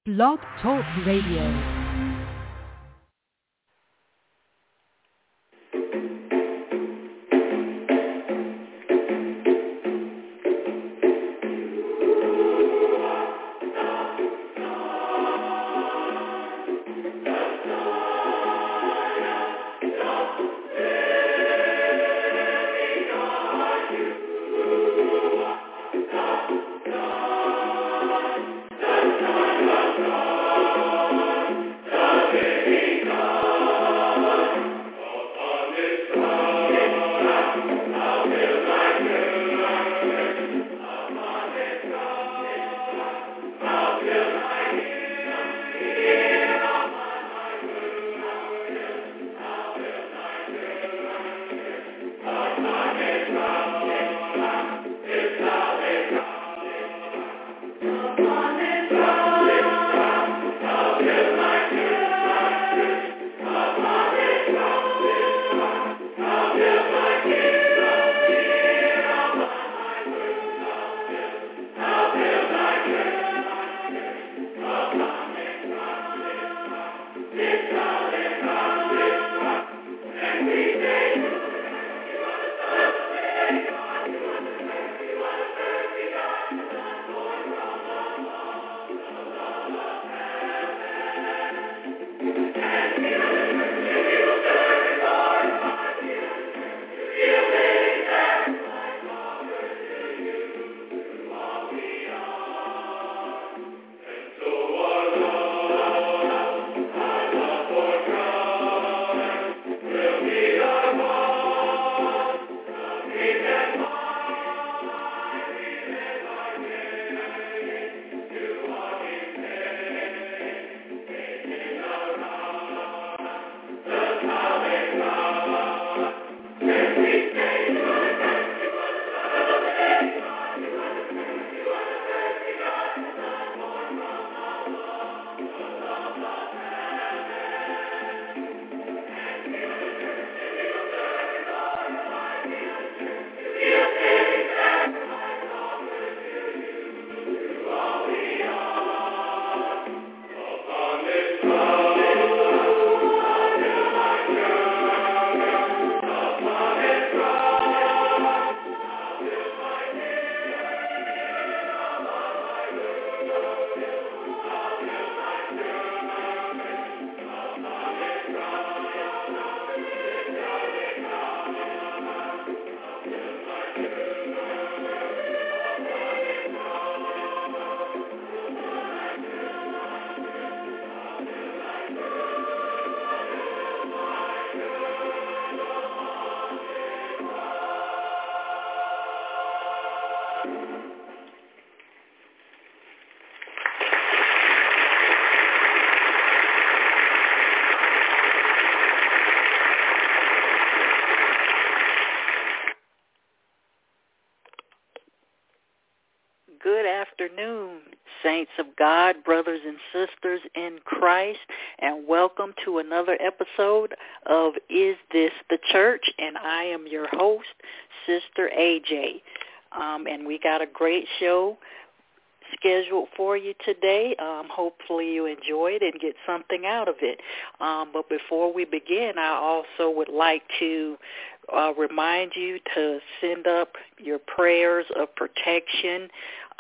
Blog Talk Radio. Good afternoon, saints of God, brothers and sisters in Christ, and welcome to another episode of Is This the Church? And I am your host, Sister AJ. And we got a great show scheduled for you today. Hopefully you enjoy it and get something out of it. But before we begin, I also would like to remind you to send up your prayers of protection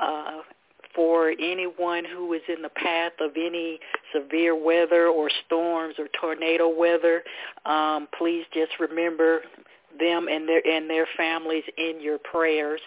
for anyone who is in the path of any severe weather or storms or tornado weather. Please just remember them and their families in your prayers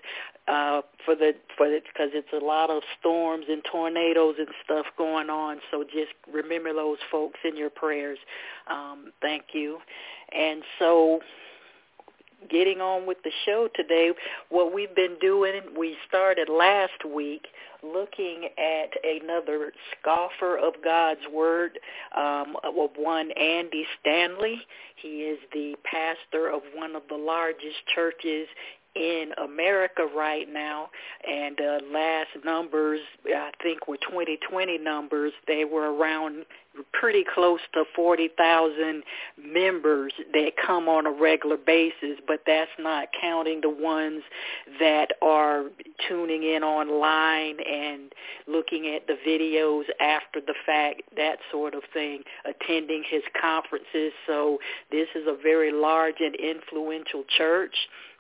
because it's a lot of storms and tornadoes and stuff going on. So just remember those folks in your prayers. Thank you. And so, getting on with the show today, what we've been doing, we started last week looking at another scoffer of God's Word, of one Andy Stanley. He is the pastor of one of the largest churches in America right now, and last numbers, I think, were 2020 numbers. They were around pretty close to 40,000 members that come on a regular basis, but that's not counting the ones that are tuning in online and looking at the videos after the fact, that sort of thing, attending his conferences. So this is a very large and influential church.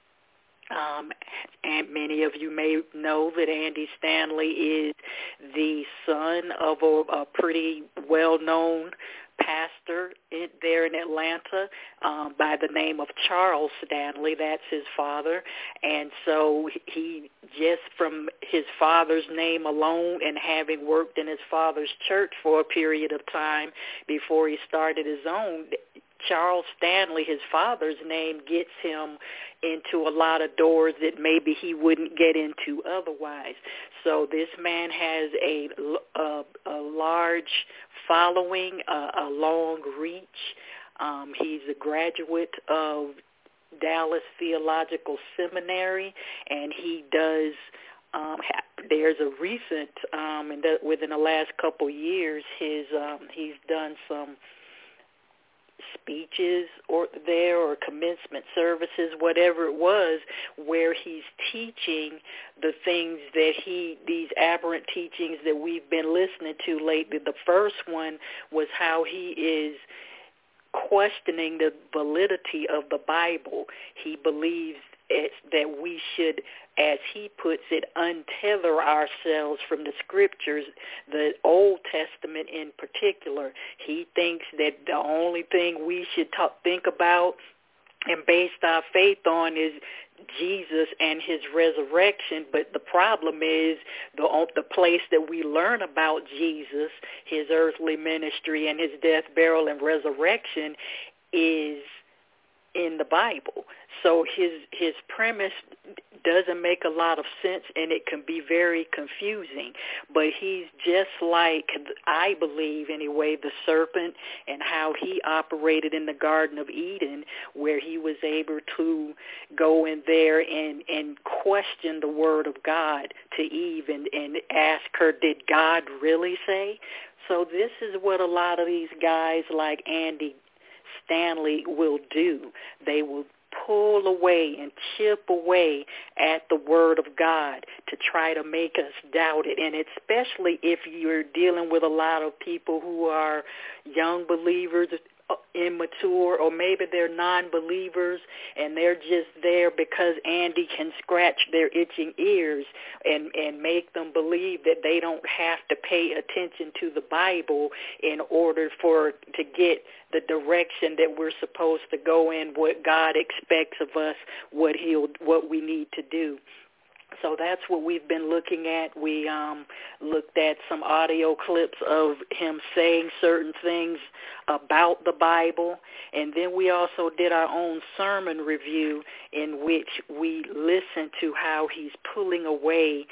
And many of you may know that Andy Stanley is the son of a pretty well-known pastor there in Atlanta by the name of Charles Stanley. That's his father. And so he, just from his father's name alone and having worked in his father's church for a period of time before he started his own, Charles Stanley, his father's name, gets him into a lot of doors that maybe he wouldn't get into otherwise. So this man has a large following, a long reach. He's a graduate of Dallas Theological Seminary, and he does there's a recent, within the last couple years, he's done some speeches or commencement services, whatever it was, where he's teaching the things that these aberrant teachings that we've been listening to lately. The first one was how he is questioning the validity of the Bible. He believes that we should, as he puts it, untether ourselves from the scriptures, the Old Testament in particular. He thinks that the only thing we should think about and base our faith on is Jesus and his resurrection. But the problem is the place that we learn about Jesus, his earthly ministry and his death, burial, and resurrection is in the Bible. So his premise doesn't make a lot of sense, and it can be very confusing. But he's just like, I believe anyway, the serpent, and how he operated in the Garden of Eden, where he was able to go in there and question the word of God to Eve and ask her, did God really say? So this is what a lot of these guys like Andy Stanley will do. They will pull away and chip away at the word of God to try to make us doubt it. And especially if you're dealing with a lot of people who are young believers, immature, or maybe they're non-believers and they're just there because Andy can scratch their itching ears and make them believe that they don't have to pay attention to the Bible in order to get the direction that we're supposed to go in, what God expects of us, what we need to do. So that's what we've been looking at. We looked at some audio clips of him saying certain things about the Bible, and then we also did our own sermon review in which we listened to how he's pulling away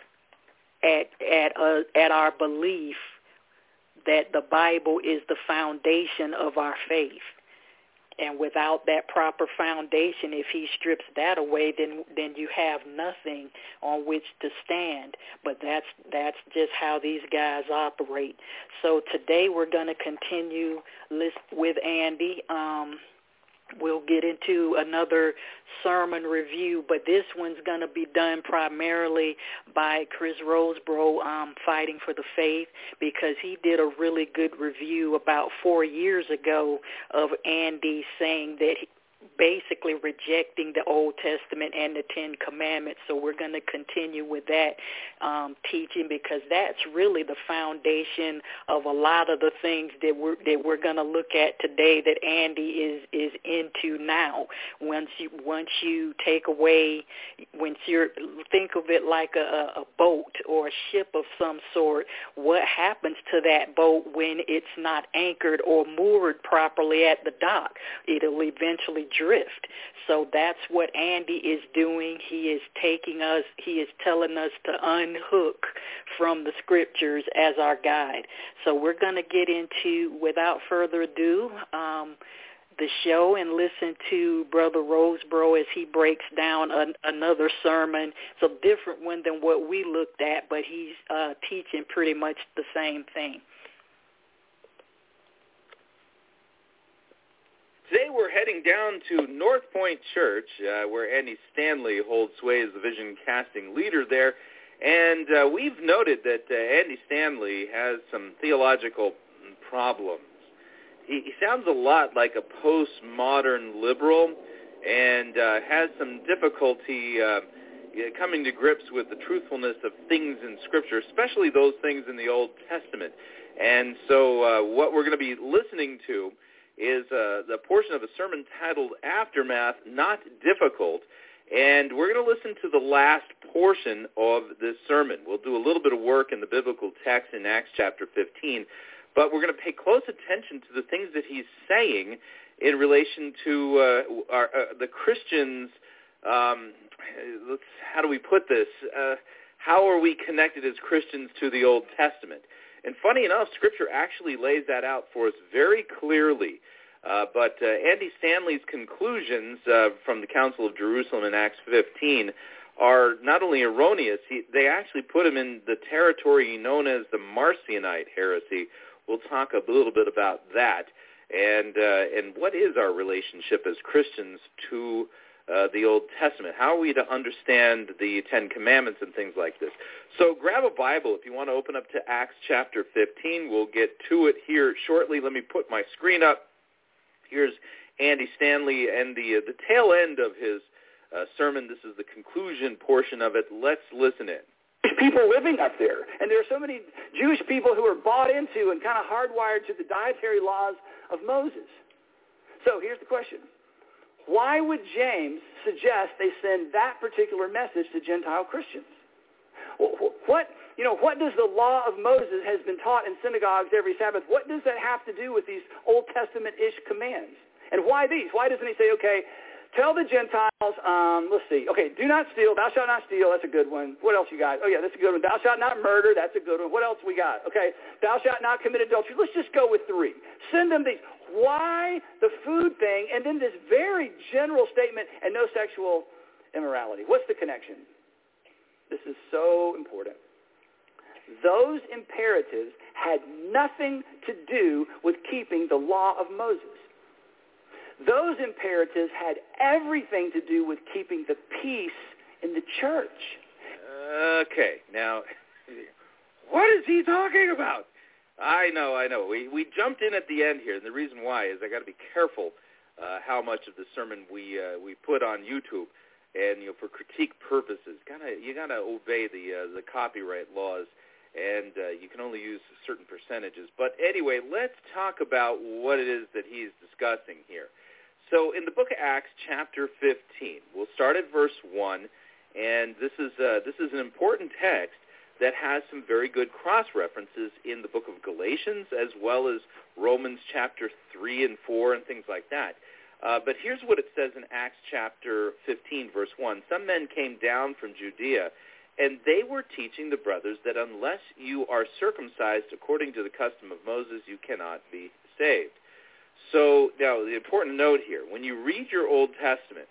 at our belief that the Bible is the foundation of our faith. And without that proper foundation, if he strips that away, then you have nothing on which to stand. But that's just how these guys operate. So today we're going to continue with Andy. We'll get into another sermon review, but this one's going to be done primarily by Chris Rosebrough, Fighting for the Faith, because he did a really good review about 4 years ago of Andy saying that basically rejecting the Old Testament and the Ten Commandments. So we're going to continue with that teaching, because that's really the foundation of a lot of the things that we're going to look at today that Andy is into now. Once you take away, think of it like a boat or a ship of some sort, what happens to that boat when it's not anchored or moored properly at the dock? It'll eventually drift. So that's what Andy is doing. He is telling us to unhook from the scriptures as our guide. So we're going to get into, without further ado, the show and listen to Brother Roseboro as he breaks down another sermon. It's a different one than what we looked at, but he's teaching pretty much the same thing. Today we're heading down to North Point Church, where Andy Stanley holds sway as the vision-casting leader there. And we've noted that Andy Stanley has some theological problems. He sounds a lot like a postmodern liberal and has some difficulty coming to grips with the truthfulness of things in Scripture, especially those things in the Old Testament. And so what we're going to be listening to is the portion of a sermon titled Aftermath, Not Difficult. And we're going to listen to the last portion of this sermon. We'll do a little bit of work in the biblical text in Acts chapter 15, but we're going to pay close attention to the things that he's saying in relation to the Christians. How do we put this? How are we connected as Christians to the Old Testament? And funny enough, Scripture actually lays that out for us very clearly. But Andy Stanley's conclusions from the Council of Jerusalem in Acts 15 are not only erroneous, they actually put him in the territory known as the Marcionite heresy. We'll talk a little bit about that. And what is our relationship as Christians to the Old Testament? How are we to understand the Ten Commandments and things like this? So grab a Bible if you want to open up to Acts chapter 15. We'll get to it here shortly. Let me put my screen up. Here's Andy Stanley and the tail end of his sermon. This is the conclusion portion of it. Let's listen in. People living up there, and there are so many Jewish people who are bought into and kind of hardwired to the dietary laws of Moses. So here's the question. Why would James suggest they send that particular message to Gentile Christians? What does the law of Moses has been taught in synagogues every Sabbath? What does that have to do with these Old Testament-ish commands? And why these? Why doesn't he say, okay, tell the Gentiles, let's see, okay, do not steal, thou shalt not steal, that's a good one. What else you got? Oh, yeah, that's a good one. Thou shalt not murder, that's a good one. What else we got? Okay, thou shalt not commit adultery. Let's just go with 3. Send them these. Why the food thing and then this very general statement and no sexual immorality? What's the connection? This is so important. Those imperatives had nothing to do with keeping the law of Moses. Those imperatives had everything to do with keeping the peace in the church. Okay, now, what is he talking about? I know. We jumped in at the end here, and the reason why is I got to be careful how much of the sermon we put on YouTube, and for critique purposes, you gotta obey the copyright laws, and you can only use certain percentages. But anyway, let's talk about what it is that he's discussing here. So in the book of Acts, chapter 15, we'll start at verse 1, and this is an important text that has some very good cross-references in the book of Galatians as well as Romans chapter 3 and 4 and things like that. But here's what it says in Acts chapter 15, verse 1. Some men came down from Judea, and they were teaching the brothers that unless you are circumcised according to the custom of Moses, you cannot be saved. So now the important note here, when you read your Old Testament,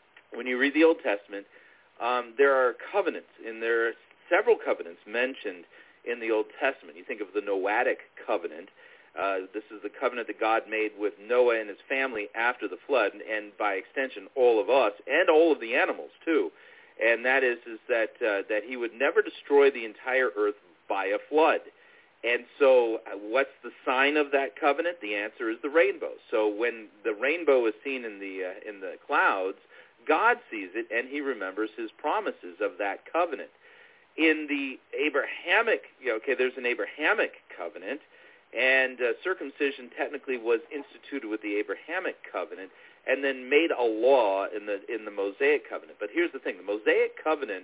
there are covenants, and there are several covenants mentioned in the Old Testament. You think of the Noahic covenant. This is the covenant that God made with Noah and his family after the flood, and by extension, all of us and all of the animals too. And that is that he would never destroy the entire earth by a flood. And so what's the sign of that covenant? The answer is the rainbow. So when the rainbow is seen in the clouds, God sees it, and he remembers his promises of that covenant. In the Abrahamic, there's an Abrahamic covenant, and circumcision technically was instituted with the Abrahamic covenant and then made a law in the Mosaic covenant. But here's the thing. The Mosaic covenant,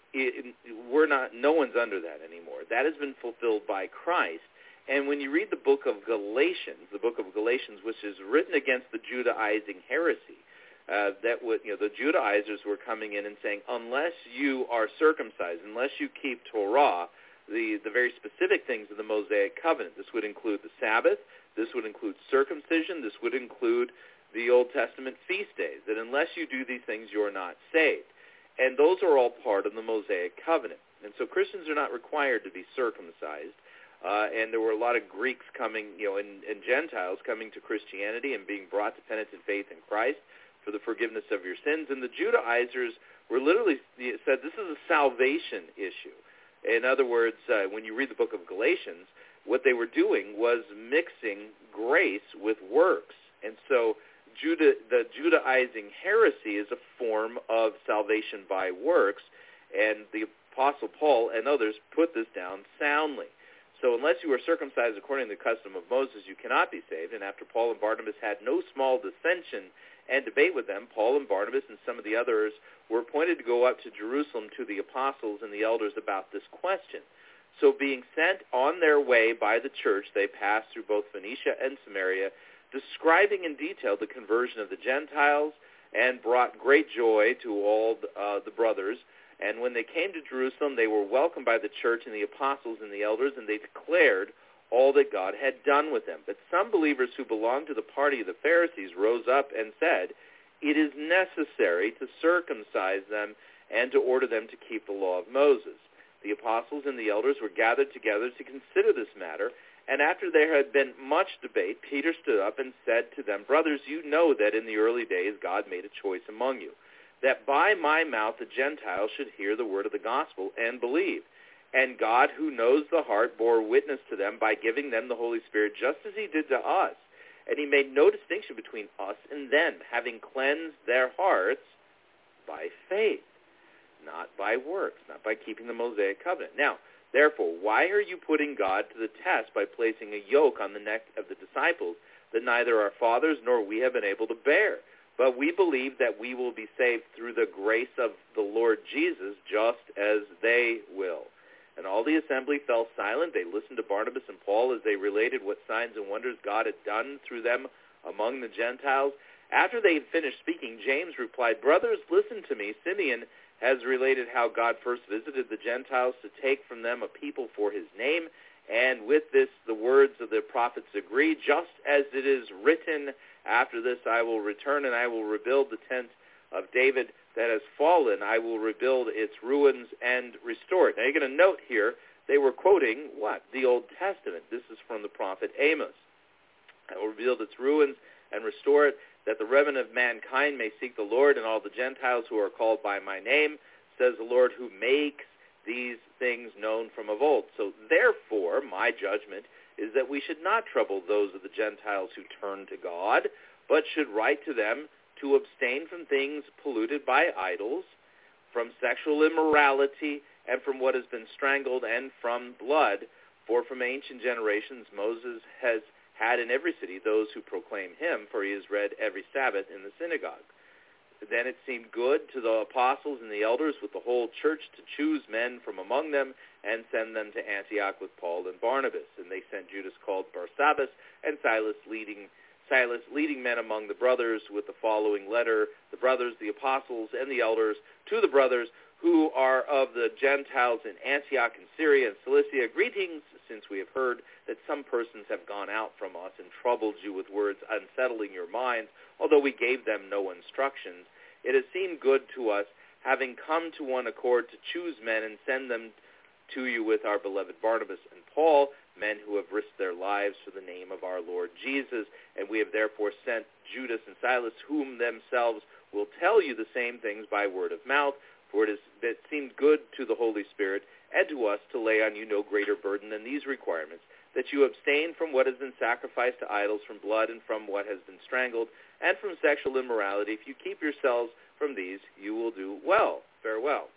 no one's under that anymore. That has been fulfilled by Christ. And when you read the book of Galatians, which is written against the Judaizing heresy, the Judaizers were coming in and saying, unless you are circumcised, unless you keep Torah, the very specific things of the Mosaic covenant, this would include the Sabbath, this would include circumcision, this would include the Old Testament feast days, that unless you do these things, you're not saved. And those are all part of the Mosaic covenant. And so Christians are not required to be circumcised. And there were a lot of Greeks coming, and Gentiles coming to Christianity and being brought to penitent faith in Christ for the forgiveness of your sins. And the Judaizers were literally said this is a salvation issue. In other words, when you read the book of Galatians, what they were doing was mixing grace with works. And so the Judaizing heresy is a form of salvation by works, and the Apostle Paul and others put this down soundly. So unless you are circumcised according to the custom of Moses, you cannot be saved. And after Paul and Barnabas had no small dissension and debate with them, Paul and Barnabas and some of the others were appointed to go up to Jerusalem to the apostles and the elders about this question. So being sent on their way by the church, they passed through both Phoenicia and Samaria, describing in detail the conversion of the Gentiles, and brought great joy to all the brothers. And when they came to Jerusalem, they were welcomed by the church and the apostles and the elders, and they declared all that God had done with them. But some believers who belonged to the party of the Pharisees rose up and said, "It is necessary to circumcise them and to order them to keep the law of Moses." The apostles and the elders were gathered together to consider this matter, and after there had been much debate, Peter stood up and said to them, "Brothers, you know that in the early days God made a choice among you, that by my mouth the Gentiles should hear the word of the gospel and believe. And God, who knows the heart, bore witness to them by giving them the Holy Spirit, just as he did to us. And he made no distinction between us and them, having cleansed their hearts by faith, not by works," not by keeping the Mosaic covenant. "Now, therefore, why are you putting God to the test by placing a yoke on the neck of the disciples that neither our fathers nor we have been able to bear? But we believe that we will be saved through the grace of the Lord Jesus, just as they will." And all the assembly fell silent. They listened to Barnabas and Paul as they related what signs and wonders God had done through them among the Gentiles. After they had finished speaking, James replied, "Brothers, listen to me. Simeon has related how God first visited the Gentiles to take from them a people for his name. And with this, the words of the prophets agree, just as it is written, after this I will return and I will rebuild the tent of David that has fallen. I will rebuild its ruins and restore it." Now you're going to note here, they were quoting what? The Old Testament. This is from the prophet Amos. "I will rebuild its ruins and restore it, that the remnant of mankind may seek the Lord, and all the Gentiles who are called by my name, says the Lord, who makes these things known from of old." So therefore, my judgment is that we should not trouble those of the Gentiles who turn to God, but should write to them to abstain from things polluted by idols, from sexual immorality, and from what has been strangled, and from blood. For from ancient generations Moses has had in every city those who proclaim him, for he is read every Sabbath in the synagogue. Then it seemed good to the apostles and the elders with the whole church to choose men from among them and send them to Antioch with Paul and Barnabas. And they sent Judas called Barsabbas and Silas leading men among the brothers with the following letter: "The brothers, the apostles, and the elders, to the brothers who are of the Gentiles in Antioch and Syria and Cilicia, greetings, since we have heard that some persons have gone out from us and troubled you with words, unsettling your minds, although we gave them no instructions. It has seemed good to us, having come to one accord, to choose men and send them to you with our beloved Barnabas and Paul, men who have risked their lives for the name of our Lord Jesus. And we have therefore sent Judas and Silas, whom themselves will tell you the same things by word of mouth, for it seemed good to the Holy Spirit and to us to lay on you no greater burden than these requirements, that you abstain from what has been sacrificed to idols, from blood, and from what has been strangled, and from sexual immorality. If you keep yourselves from these, you will do well." Farewell.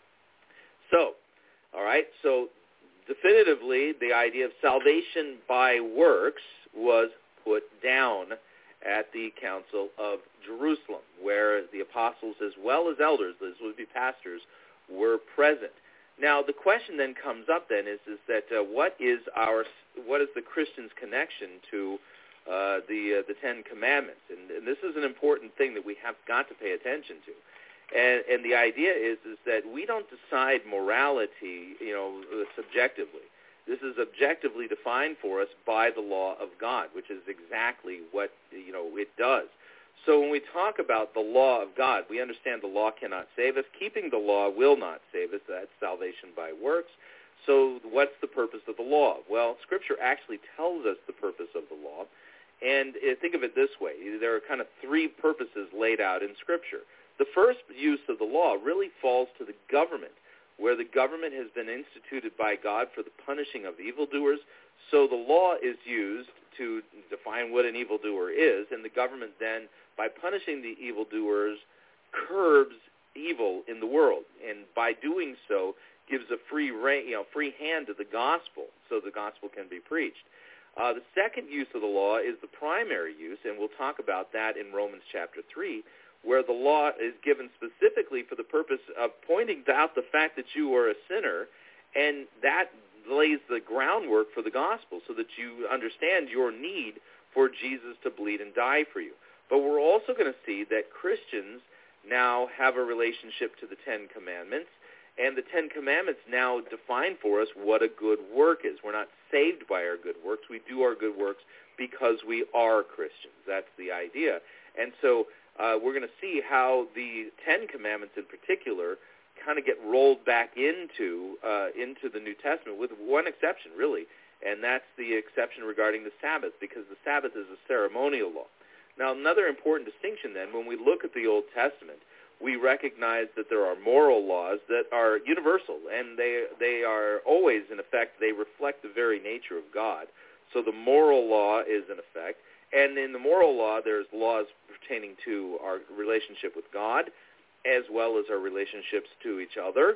So, all right, so definitively the idea of salvation by works was put down at the Council of Jerusalem, where the apostles as well as elders, those would be pastors, were present. Now the question then comes up then is that what is the Christian's connection to the Ten Commandments? And this is an important thing that we have got to pay attention to. And the idea is that we don't decide morality, subjectively. This is objectively defined for us by the law of God, which is exactly what, it does. So when we talk about the law of God, we understand the law cannot save us. Keeping the law will not save us. That's salvation by works. So what's the purpose of the law? Well, Scripture actually tells us the purpose of the law. And think of it this way. There are kind of three purposes laid out in Scripture. The first use of the law really falls to the government, where the government has been instituted by God for the punishing of evildoers. So the law is used to define what an evildoer is, and the government then, by punishing the evildoers, curbs evil in the world, and by doing so gives a free hand to the gospel, so the gospel can be preached. The second use of the law is the primary use, and we'll talk about that in Romans chapter 3, where the law is given specifically for the purpose of pointing out the fact that you are a sinner, and that lays the groundwork for the gospel so that you understand your need for Jesus to bleed and die for you. But we're also going to see that Christians now have a relationship to the Ten Commandments, and the Ten Commandments now define for us what a good work is. We're not saved by our good works. We do our good works because we are Christians. That's the idea. And so we're going to see how the Ten Commandments in particular kind of get rolled back into the New Testament, with one exception, really, and that's the exception regarding the Sabbath, because the Sabbath is a ceremonial law. Now, another important distinction then, when we look at the Old Testament, we recognize that there are moral laws that are universal, and they are always, in effect, they reflect the very nature of God. So the moral law is in effect, and in the moral law, there's laws pertaining to our relationship with God, as well as our relationships to each other.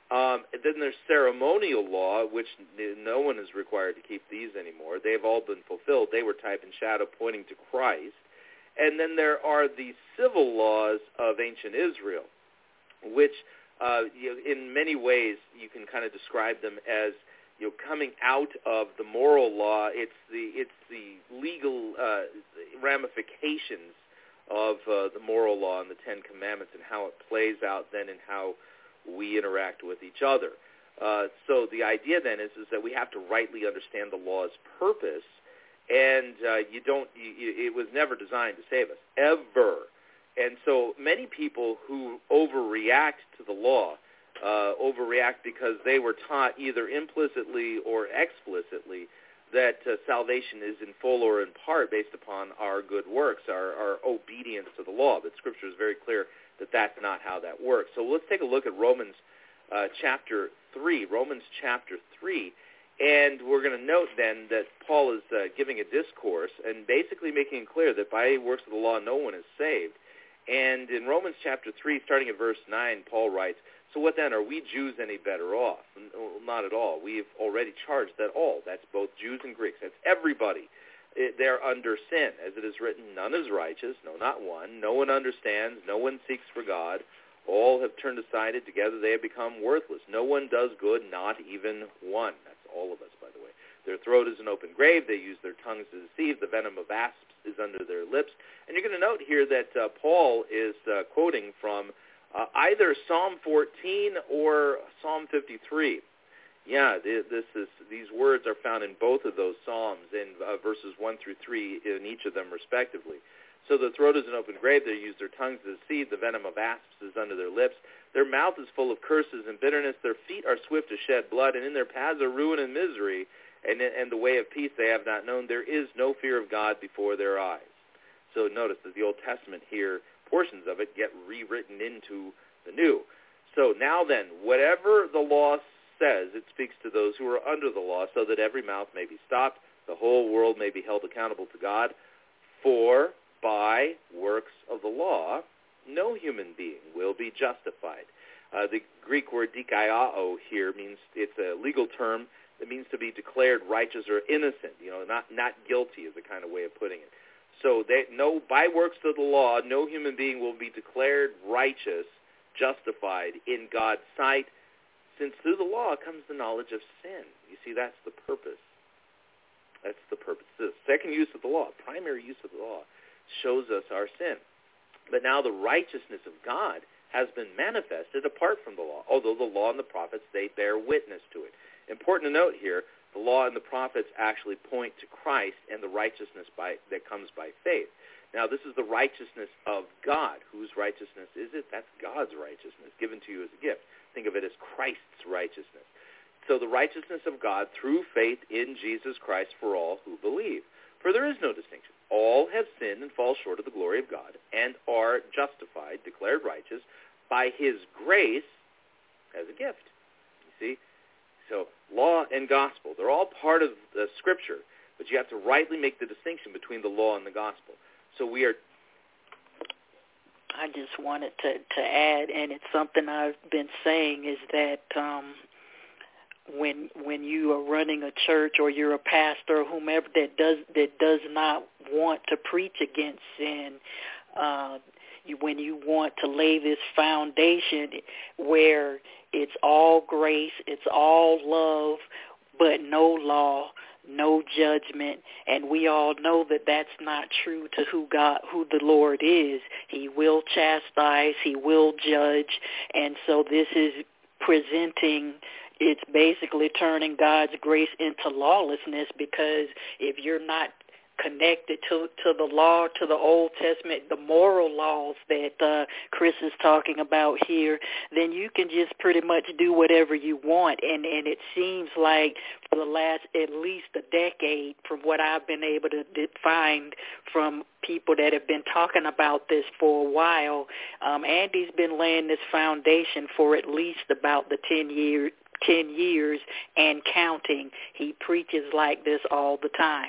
Then there's ceremonial law, which no one is required to keep these anymore. They've all been fulfilled. They were type and shadow pointing to Christ. And then there are the civil laws of ancient Israel, which in many ways you can kind of describe them as coming out of the moral law. It's the legal ramifications of the moral law and the Ten Commandments, and how it plays out then in how we interact with each other. So the idea then is that we have to rightly understand the law's purpose, and it was never designed to save us, ever. And so many people who overreact to the law overreact because they were taught either implicitly or explicitly that salvation is in full or in part based upon our good works, our obedience to the law. But Scripture is very clear that that's not how that works. So let's take a look at Romans chapter 3. Romans chapter 3. And we're going to note then that Paul is giving a discourse and basically making it clear that by works of the law no one is saved. And in Romans chapter 3, starting at verse 9, Paul writes, "So what then, are we Jews any better off?" Not at all. We've already charged that all, that's both Jews and Greeks, that's everybody, they're under sin. As it is written, none is righteous, no, not one. No one understands, no one seeks for God. All have turned aside, and together they have become worthless. No one does good, not even one. That's all of us, by the way. Their throat is an open grave. They use their tongues to deceive. The venom of asps is under their lips. And you're going to note here that Paul is quoting from either Psalm 14 or Psalm 53. Yeah, these words are found in both of those psalms in verses 1 through 3 in each of them respectively. So the throat is an open grave. They use their tongues to deceive. The venom of asps is under their lips. Their mouth is full of curses and bitterness. Their feet are swift to shed blood, and in their paths are ruin and misery. And the way of peace they have not known. There is no fear of God before their eyes. So notice that the Old Testament here, portions of it get rewritten into the New. So now then, whatever the law says, it speaks to those who are under the law, so that every mouth may be stopped, the whole world may be held accountable to God. For by works of the law, no human being will be justified. The Greek word dikaiao here means, it's a legal term that means to be declared righteous or innocent. Not guilty is a kind of way of putting it. So by works of the law, no human being will be declared righteous, justified in God's sight, since through the law comes the knowledge of sin. You see, that's the purpose. That's the purpose. The second use of the law, primary use of the law, shows us our sin. But now the righteousness of God has been manifested apart from the law, although the law and the prophets, they bear witness to it. Important to note here, The law and the prophets actually point to Christ and the righteousness that comes by faith. Now, this is the righteousness of God. Whose righteousness is it? That's God's righteousness given to you as a gift. Think of it as Christ's righteousness. So the righteousness of God through faith in Jesus Christ for all who believe. For there is no distinction. All have sinned and fall short of the glory of God and are justified, declared righteous, by his grace as a gift. You see? So law and gospel, they're all part of the Scripture, but you have to rightly make the distinction between the law and the gospel. So we are... I just wanted to add, and it's something I've been saying, is that when you are running a church or you're a pastor or whomever that does not want to preach against sin, when you want to lay this foundation where it's all grace, it's all love, but no law, no judgment, and we all know that that's not true to who the Lord is. He will chastise, he will judge, and so this is it's basically turning God's grace into lawlessness, because if you're not connected to the law, to the Old Testament, the moral laws that Chris is talking about here, then you can just pretty much do whatever you want. And it seems like for the last at least a decade, from what I've been able to find from people that have been talking about this for a while, Andy's been laying this foundation for at least about the 10 years and counting. He preaches like this all the time.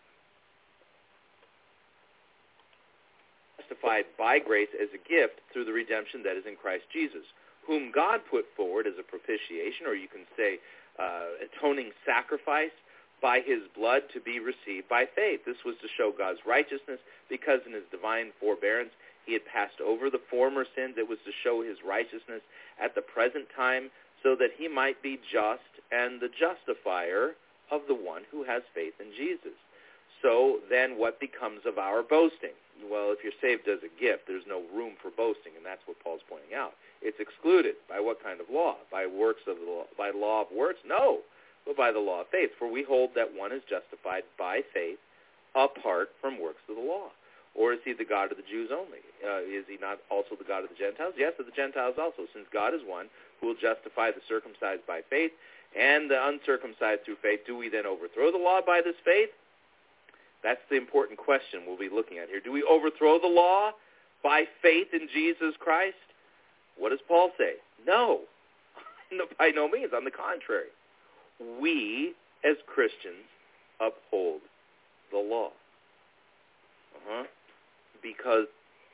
Justified by grace as a gift through the redemption that is in Christ Jesus, whom God put forward as a propitiation, or you can say atoning sacrifice, by his blood to be received by faith. This was to show God's righteousness, because in his divine forbearance he had passed over the former sins. It was to show his righteousness at the present time, so that he might be just and the justifier of the one who has faith in Jesus. So then what becomes of our boasting? Well, if you're saved as a gift, there's no room for boasting, and that's what Paul's pointing out. It's excluded. By what kind of law? By works of the law? By law of works? No, but by the law of faith. For we hold that one is justified by faith apart from works of the law. Or is he the God of the Jews only? Is he not also the God of the Gentiles? Yes, of the Gentiles also, since God is one who will justify the circumcised by faith and the uncircumcised through faith. Do we then overthrow the law by this faith? That's the important question we'll be looking at here. Do we overthrow the law by faith in Jesus Christ? What does Paul say? No, by no means. On the contrary, we as Christians uphold the law. Because...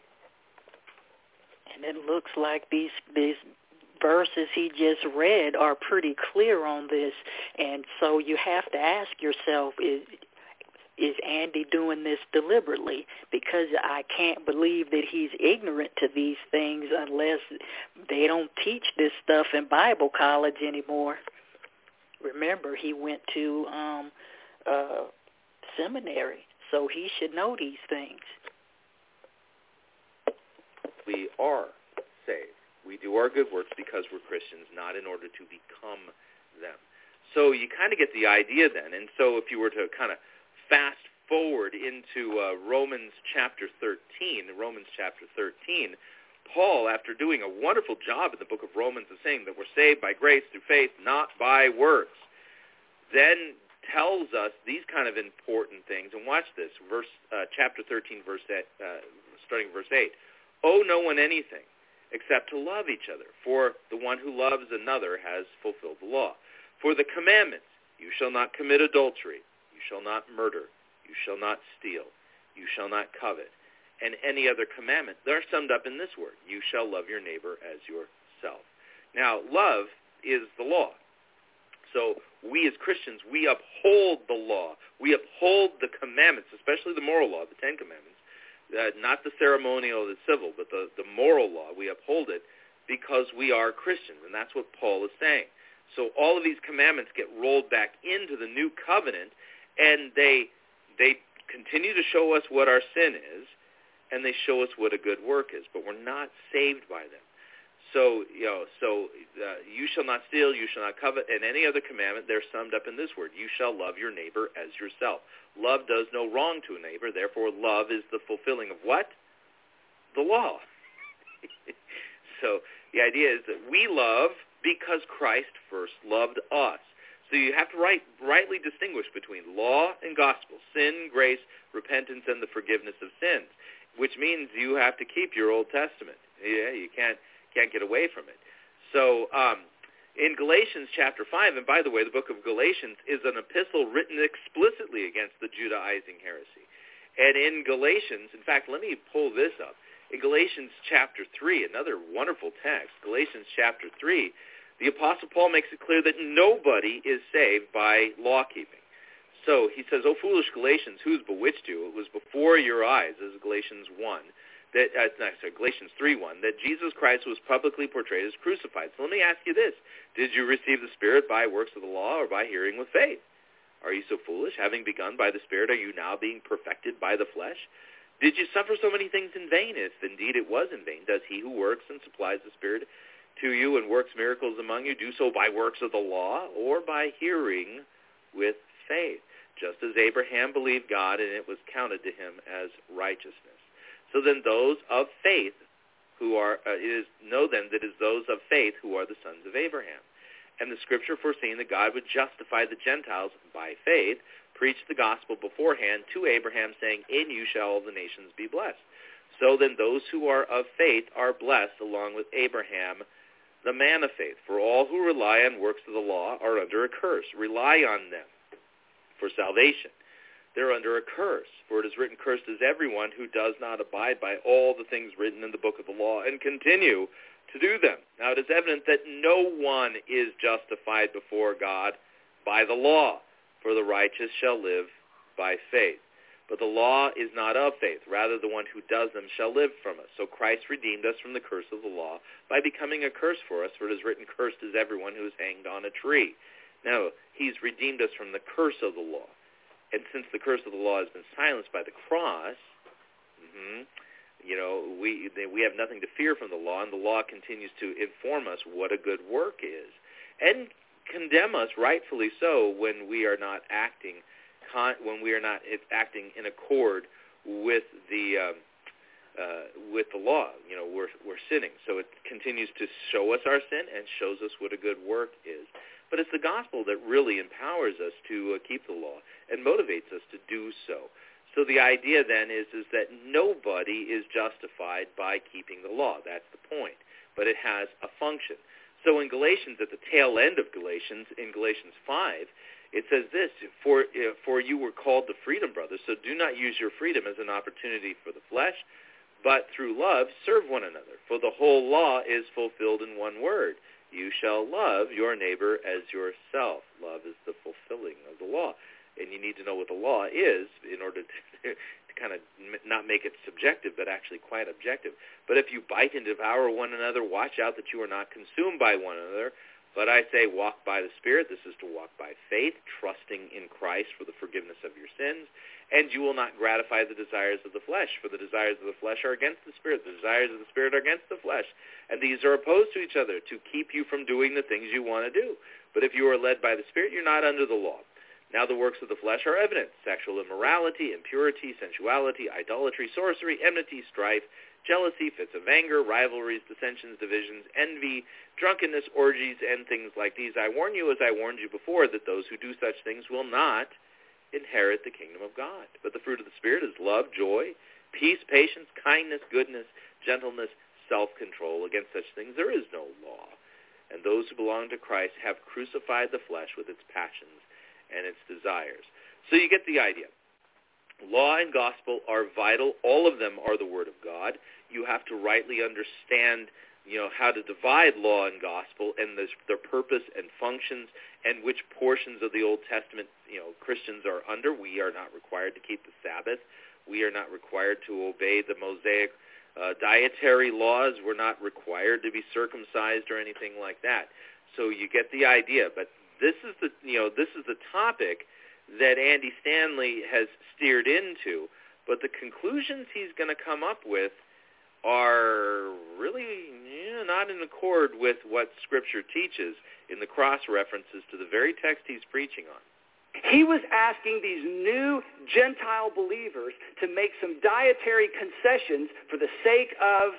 And it looks like these verses he just read are pretty clear on this. And so you have to ask yourself, is Andy doing this deliberately? Because I can't believe that he's ignorant to these things unless they don't teach this stuff in Bible college anymore. Remember, he went to seminary, so he should know these things. We are saved. We do our good works because we're Christians, not in order to become them. So you kind of get the idea then. And so if you were to kind of fast forward into Romans chapter 13, Paul, after doing a wonderful job in the book of Romans of saying that we're saved by grace through faith, not by works, then tells us these kind of important things. And watch this, chapter 13, starting verse 8. Owe no one anything except to love each other, for the one who loves another has fulfilled the law. For the commandments, you shall not commit adultery, you shall not murder, you shall not steal, you shall not covet, and any other commandment, they're summed up in this word, you shall love your neighbor as yourself. Now, love is the law. So we as Christians, we uphold the law. We uphold the commandments, especially the moral law, the Ten Commandments, not the ceremonial, the civil, but the moral law. We uphold it because we are Christians, and that's what Paul is saying. So all of these commandments get rolled back into the new covenant, and they continue to show us what our sin is, and they show us what a good work is, but we're not saved by them. So you shall not steal, you shall not covet, and any other commandment, they're summed up in this word: you shall love your neighbor as yourself. Love does no wrong to a neighbor. Therefore, love is the fulfilling of what? The law. So the idea is that we love because Christ first loved us. So you have to rightly distinguish between law and gospel, sin, grace, repentance, and the forgiveness of sins, which means you have to keep your Old Testament. Yeah, you can't get away from it. So in Galatians chapter 5, and by the way, the book of Galatians is an epistle written explicitly against the Judaizing heresy. And in Galatians, in fact, let me pull this up. In Galatians chapter 3, another wonderful text, Galatians chapter 3, the Apostle Paul makes it clear that nobody is saved by law-keeping. So he says, "O foolish Galatians, who's bewitched you? It was before your eyes," as Galatians 1, Galatians 3:1, that Jesus Christ was publicly portrayed as crucified. So let me ask you this. Did you receive the Spirit by works of the law or by hearing with faith? Are you so foolish? Having begun by the Spirit, are you now being perfected by the flesh? Did you suffer so many things in vain, if indeed it was in vain? Does he who works and supplies the Spirit to you and works miracles among you do so by works of the law or by hearing with faith? Just as Abraham believed God, and it was counted to him as righteousness. So then those of faith who are, know then that it is those of faith who are the sons of Abraham. And the Scripture, foreseeing that God would justify the Gentiles by faith, preached the gospel beforehand to Abraham, saying, "In you shall all the nations be blessed." So then those who are of faith are blessed along with Abraham, the man of faith. For all who rely on works of the law are under a curse. Rely on them for salvation. They're under a curse. For it is written, "Cursed is everyone who does not abide by all the things written in the book of the law and continue to do them." Now it is evident that no one is justified before God by the law, for the righteous shall live by faith. But the law is not of faith. Rather, the one who does them shall live from us. So Christ redeemed us from the curse of the law by becoming a curse for us. For it is written, "Cursed is everyone who is hanged on a tree." Now, he's redeemed us from the curse of the law. And since the curse of the law has been silenced by the cross, we have nothing to fear from the law, and the law continues to inform us what a good work is, and condemn us, rightfully so, when we are not acting in accord with the law. We're sinning. So it continues to show us our sin and shows us what a good work is. But it's the gospel that really empowers us to keep the law and motivates us to do so. So the idea then is that nobody is justified by keeping the law. That's the point. But it has a function. So in Galatians, at the tail end of Galatians, in Galatians 5, it says this, for you were called to freedom, brothers, so do not use your freedom as an opportunity for the flesh, but through love serve one another. For the whole law is fulfilled in one word: you shall love your neighbor as yourself. Love is the fulfilling of the law. And you need to know what the law is in order to kind of not make it subjective, but actually quite objective. But if you bite and devour one another, watch out that you are not consumed by one another. But I say, walk by the Spirit. This is to walk by faith, trusting in Christ for the forgiveness of your sins. And you will not gratify the desires of the flesh, for the desires of the flesh are against the Spirit. The desires of the Spirit are against the flesh. And these are opposed to each other to keep you from doing the things you want to do. But if you are led by the Spirit, you're not under the law. Now the works of the flesh are evident: sexual immorality, impurity, sensuality, idolatry, sorcery, enmity, strife, jealousy, fits of anger, rivalries, dissensions, divisions, envy, drunkenness, orgies, and things like these. I warn you, as I warned you before, that those who do such things will not inherit the kingdom of God. But the fruit of the Spirit is love, joy, peace, patience, kindness, goodness, gentleness, self-control. Against such things there is no law. And those who belong to Christ have crucified the flesh with its passions and its desires. So you get the idea. Law and gospel are vital. All of them are the Word of God. You have to rightly understand, how to divide law and gospel and their purpose and functions and which portions of the Old Testament, Christians are under. We are not required to keep the Sabbath. We are not required to obey the Mosaic dietary laws. We're not required to be circumcised or anything like that. So you get the idea. But this is the topic that Andy Stanley has steered into, but the conclusions he's going to come up with are really not in accord with what Scripture teaches in the cross-references to the very text he's preaching on. He was asking these new Gentile believers to make some dietary concessions for the sake of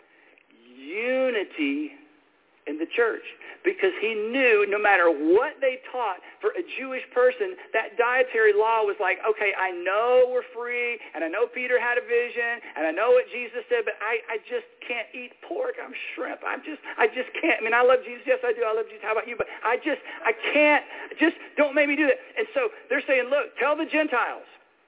unity in the church, because he knew no matter what they taught, for a Jewish person, that dietary law was like, okay, I know we're free, and I know Peter had a vision, and I know what Jesus said, but I just can't eat pork. I'm shrimp. I just can't. I mean, I love Jesus. Yes, I do. I love Jesus. How about you? But I can't. Just don't make me do that. And so they're saying, look, tell the Gentiles,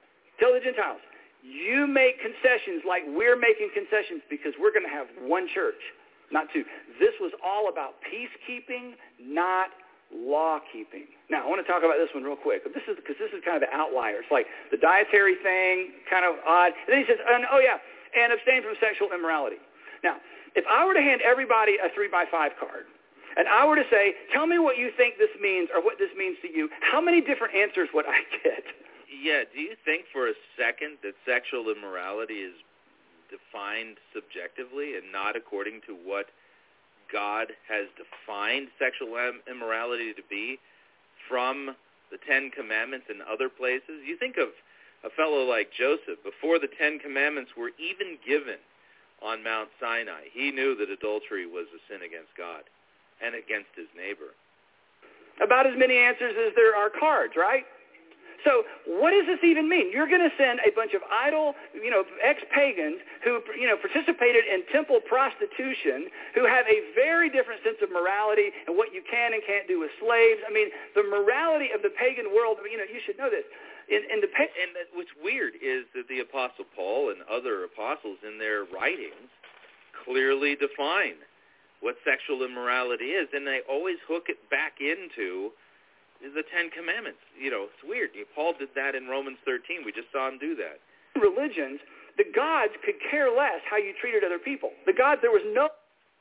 you make concessions like we're making concessions, because we're going to have one church. Not two. This was all about peacekeeping, not law-keeping. Now, I want to talk about this one real quick. Because this is kind of the outlier. It's like the dietary thing, kind of odd. And then he says, and abstain from sexual immorality. Now, if I were to hand everybody a 3x5 card, and I were to say, tell me what you think this means or what this means to you, how many different answers would I get? Yeah, do you think for a second that sexual immorality is defined subjectively and not according to what God has defined sexual immorality to be from the Ten Commandments and other places? You think of a fellow like Joseph. Before the Ten Commandments were even given on Mount Sinai, he knew that adultery was a sin against God and against his neighbor. About as many answers as there are cards, right? So what does this even mean? You're going to send a bunch of idol, ex-pagans who, participated in temple prostitution, who have a very different sense of morality and what you can and can't do with slaves. I mean, the morality of the pagan world, you should know this. And what's weird is that the Apostle Paul and other apostles in their writings clearly define what sexual immorality is, and they always hook it back into the Ten Commandments. It's weird. Paul did that in Romans 13. We just saw him do that. Religions, the gods could care less how you treated other people. The gods, there was no...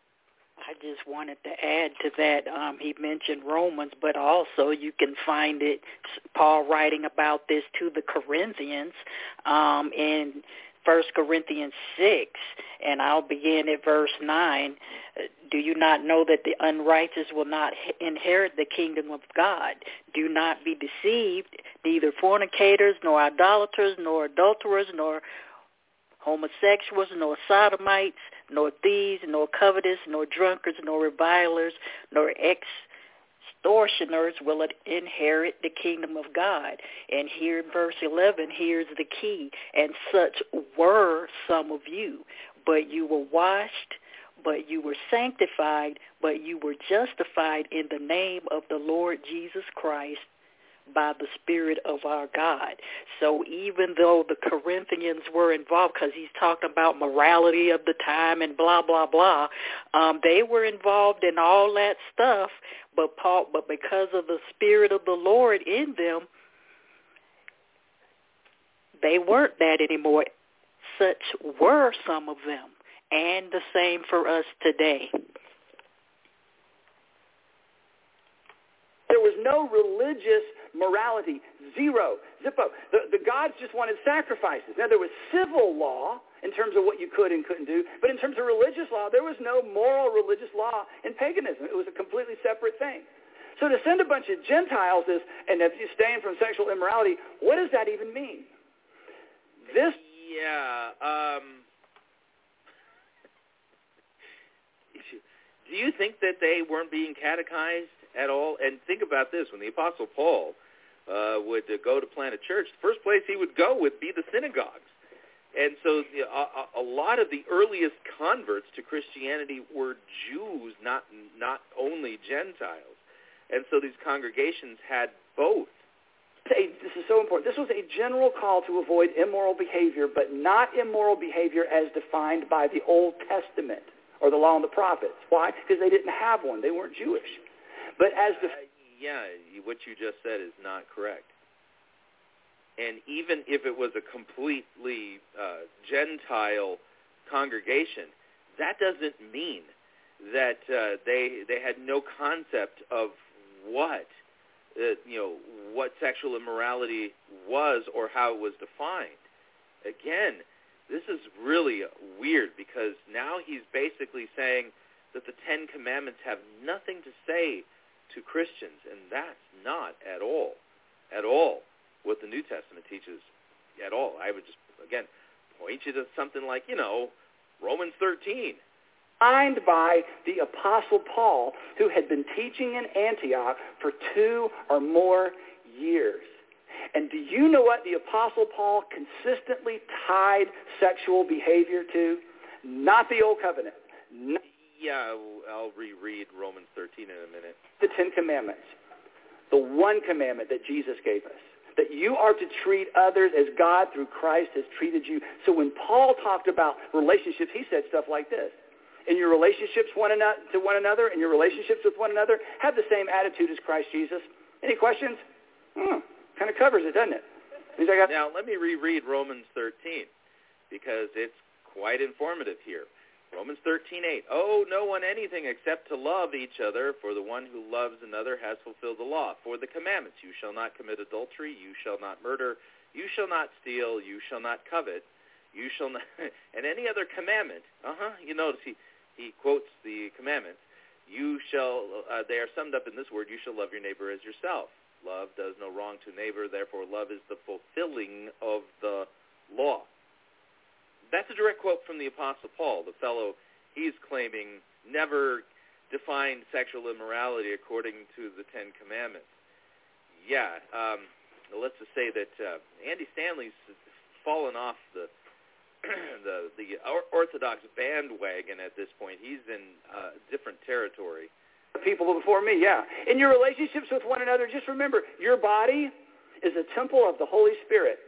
I just wanted to add to that. He mentioned Romans, but also you can find it, Paul writing about this to the Corinthians in 1 Corinthians 6, and I'll begin at verse 9. Do you not know that the unrighteous will not inherit the kingdom of God? Do not be deceived. Neither fornicators, nor idolaters, nor adulterers, nor homosexuals, nor sodomites, nor thieves, nor covetous, nor drunkards, nor revilers, nor extortioners will inherit the kingdom of God. And here in verse 11, here's the key. And such were some of you, but you were washed, but you were sanctified, but you were justified in the name of the Lord Jesus Christ by the Spirit of our God. So even though the Corinthians were involved, because he's talking about morality of the time and blah, blah, blah, they were involved in all that stuff, but because of the Spirit of the Lord in them, they weren't that anymore. Such were some of them, and the same for us today. There was no religious morality, zero, zippo. The gods just wanted sacrifices. Now, there was civil law in terms of what you could and couldn't do, but in terms of religious law, there was no moral religious law in paganism. It was a completely separate thing. So to send a bunch of Gentiles and abstain from sexual immorality, what does that even mean? Do you think that they weren't being catechized at all? And think about this. When the Apostle Paul would go to plant a church, the first place he would go would be the synagogues. And so a lot of the earliest converts to Christianity were Jews, not only Gentiles. And so these congregations had both. This is so important. This was a general call to avoid immoral behavior, but not immoral behavior as defined by the Old Testament or the law and the prophets. Why? Because they didn't have one. They weren't Jewish. But as what you just said is not correct. And even if it was a completely Gentile congregation, that doesn't mean that they had no concept of what sexual immorality was or how it was defined. Again, this is really weird because now he's basically saying that the Ten Commandments have nothing to say to Christians, and that's not at all what the New Testament teaches at all. I would just, again, point you to something like, Romans 13. Signed by the Apostle Paul, who had been teaching in Antioch for 2 or more years. And do you know what the Apostle Paul consistently tied sexual behavior to? Not the Old Covenant. Yeah, I'll reread Romans 13 in a minute. The Ten Commandments. The one commandment that Jesus gave us. That you are to treat others as God through Christ has treated you. So when Paul talked about relationships, he said stuff like this. In your relationships to one another, in your relationships with one another, have the same attitude as Christ Jesus. Any questions? Kind of covers it, doesn't it? Now, let me reread Romans 13 because it's quite informative here. Romans 13:8. Owe no one anything except to love each other, for the one who loves another has fulfilled the law. For the commandments, you shall not commit adultery, you shall not murder, you shall not steal, you shall not covet, you shall not, and any other commandment. You notice he quotes the commandments. You shall, they are summed up in this word, you shall love your neighbor as yourself. Love does no wrong to neighbor, therefore love is the fulfilling of the law. That's a direct quote from the Apostle Paul, the fellow he's claiming never defined sexual immorality according to the Ten Commandments. Yeah, let's just say that Andy Stanley's fallen off the Orthodox bandwagon at this point. He's in different territory. People before me, yeah. In your relationships with one another, just remember, your body is a temple of the Holy Spirit.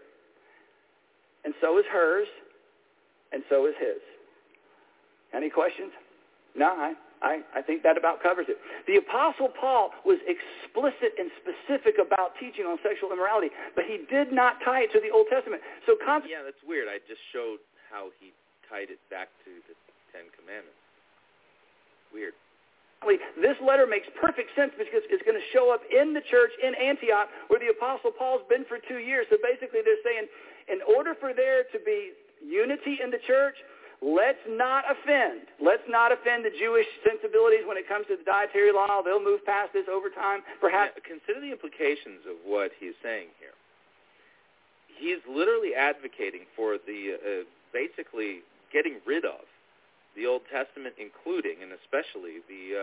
And so is hers, and so is his. Any questions? No, I think that about covers it. The Apostle Paul was explicit and specific about teaching on sexual immorality, but he did not tie it to the Old Testament. So yeah, that's weird. I just showed how he tied it back to the Ten Commandments. Weird. This letter makes perfect sense because it's going to show up in the church in Antioch where the Apostle Paul's been for 2 years. So basically they're saying, in order for there to be unity in the church, let's not offend. Let's not offend the Jewish sensibilities when it comes to the dietary law. They'll move past this over time. Perhaps. Consider the implications of what he's saying here. He's literally advocating for the basically getting rid of the Old Testament, including and especially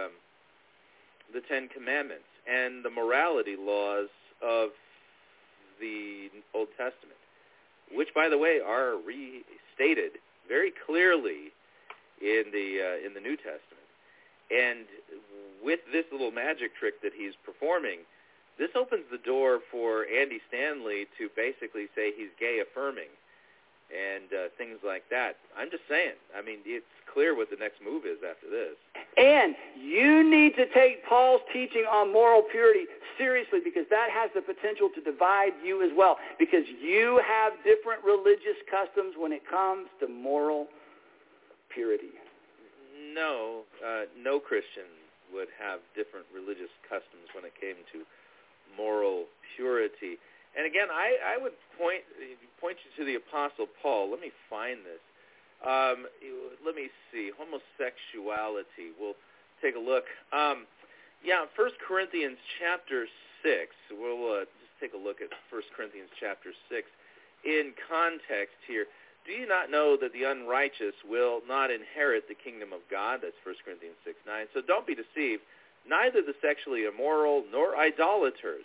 the Ten Commandments and the morality laws of the Old Testament, which, by the way, are restated very clearly in the New Testament. And with this little magic trick that he's performing, this opens the door for Andy Stanley to basically say he's gay affirming and things like that. I'm just saying. I mean, it's clear what the next move is after this. And you need to take Paul's teaching on moral purity seriously because that has the potential to divide you as well because you have different religious customs when it comes to moral purity. No Christian would have different religious customs when it came to moral purity. And again, I would point you to the Apostle Paul. Let me find this. Let me see. Homosexuality. We'll take a look. 1 Corinthians chapter 6. We'll just take a look at 1 Corinthians chapter 6 in context here. Do you not know that the unrighteous will not inherit the kingdom of God? That's 1 Corinthians 6:9. So don't be deceived. Neither the sexually immoral nor idolaters.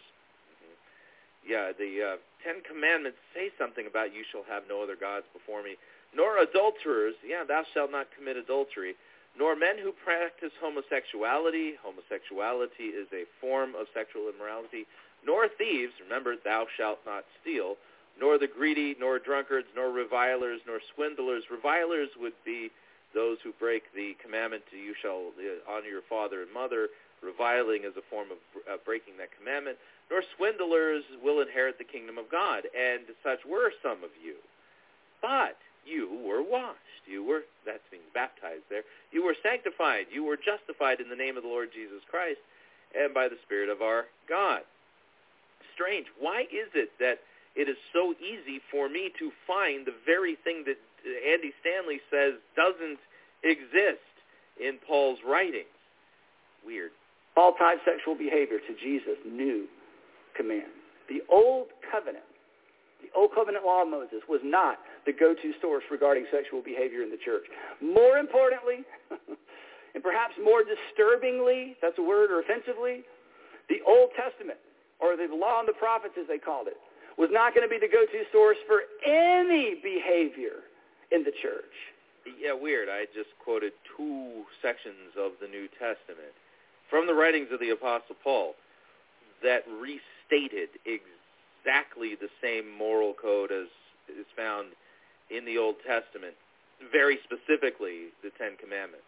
Yeah, the Ten Commandments say something about you shall have no other gods before me, nor adulterers, thou shalt not commit adultery, nor men who practice homosexuality. Homosexuality is a form of sexual immorality, nor thieves, remember, thou shalt not steal, nor the greedy, nor drunkards, nor revilers, nor swindlers. Revilers would be those who break the commandment to you shall honor your father and mother. Reviling is a form of breaking that commandment. Nor swindlers will inherit the kingdom of God, and such were some of you. But you were washed. That's being baptized there. You were sanctified. You were justified in the name of the Lord Jesus Christ and by the Spirit of our God. Strange. Why is it that it is so easy for me to find the very thing that Andy Stanley says doesn't exist in Paul's writings. Weird. All type sexual behavior to Jesus' new command. The old covenant law of Moses was not the go-to source regarding sexual behavior in the church. More importantly, and perhaps more disturbingly, that's a word, or offensively, the Old Testament, or the law and the prophets as they called it, was not going to be the go-to source for any behavior in the church. Yeah, weird. I just quoted 2 sections of the New Testament from the writings of the Apostle Paul that restated exactly the same moral code as is found in the Old Testament, very specifically the Ten Commandments.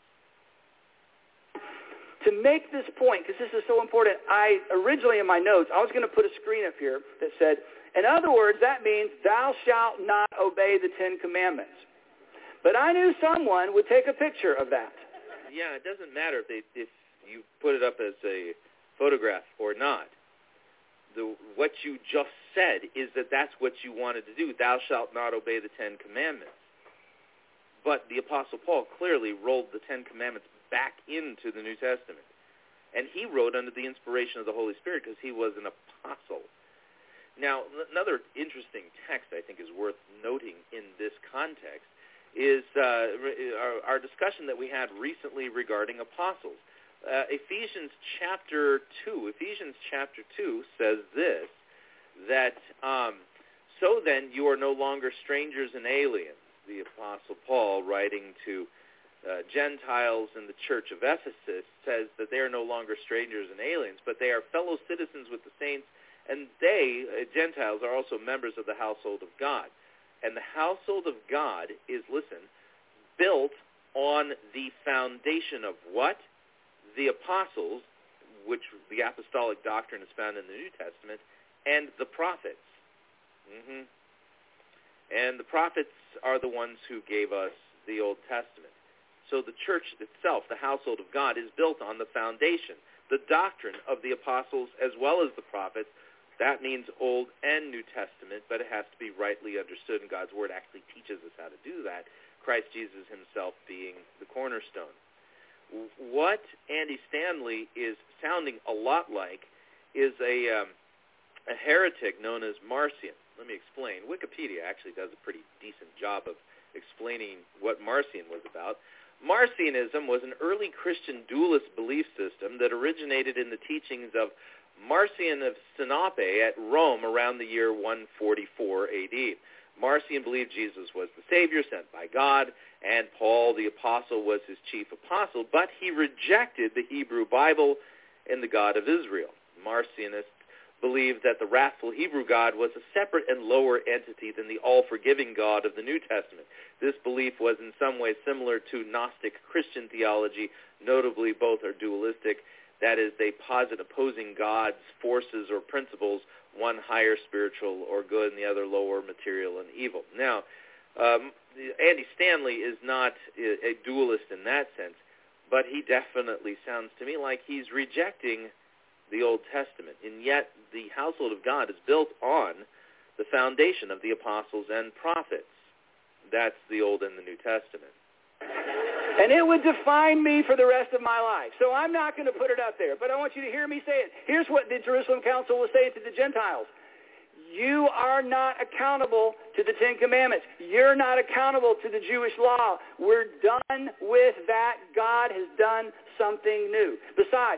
To make this point, because this is so important, I originally in my notes, I was going to put a screen up here that said, in other words, that means thou shalt not obey the Ten Commandments. But I knew someone would take a picture of that. Yeah, it doesn't matter if you put it up as a photograph or not. What you just said is that's what you wanted to do. Thou shalt not obey the Ten Commandments. But the Apostle Paul clearly rolled the Ten Commandments back into the New Testament. And he wrote under the inspiration of the Holy Spirit because he was an apostle. Now, another interesting text I think is worth noting in this context is our discussion that we had recently regarding apostles. Ephesians chapter 2 says this, that so then you are no longer strangers and aliens. The Apostle Paul, writing to Gentiles in the church of Ephesus, says that they are no longer strangers and aliens, but they are fellow citizens with the saints, and they, Gentiles, are also members of the household of God. And the household of God is, listen, built on the foundation of what? The apostles, which the apostolic doctrine is found in the New Testament, and the prophets. And the prophets are the ones who gave us the Old Testament. So the church itself, the household of God, is built on the foundation, the doctrine of the apostles as well as the prophets. That means Old and New Testament, but it has to be rightly understood, and God's Word actually teaches us how to do that, Christ Jesus himself being the cornerstone. What Andy Stanley is sounding a lot like is a heretic known as Marcion. Let me explain. Wikipedia actually does a pretty decent job of explaining what Marcion was about. Marcionism was an early Christian dualist belief system that originated in the teachings of Marcion of Sinope at Rome around the year 144 AD. Marcion believed Jesus was the Savior sent by God, and Paul the Apostle was his chief apostle, but he rejected the Hebrew Bible and the God of Israel. Marcionists believed that the wrathful Hebrew God was a separate and lower entity than the all-forgiving God of the New Testament. This belief was in some ways similar to Gnostic Christian theology, notably both are dualistic. That is, they posit opposing gods, forces, or principles, one higher spiritual or good and the other lower material and evil. Now, Andy Stanley is not a dualist in that sense, but he definitely sounds to me like he's rejecting the Old Testament, and yet the household of God is built on the foundation of the apostles and prophets. That's the Old and the New Testament. And it would define me for the rest of my life. So I'm not going to put it up there, but I want you to hear me say it. Here's what the Jerusalem Council was saying to the Gentiles. You are not accountable to the Ten Commandments. You're not accountable to the Jewish law. We're done with that. God has done something new. Besides,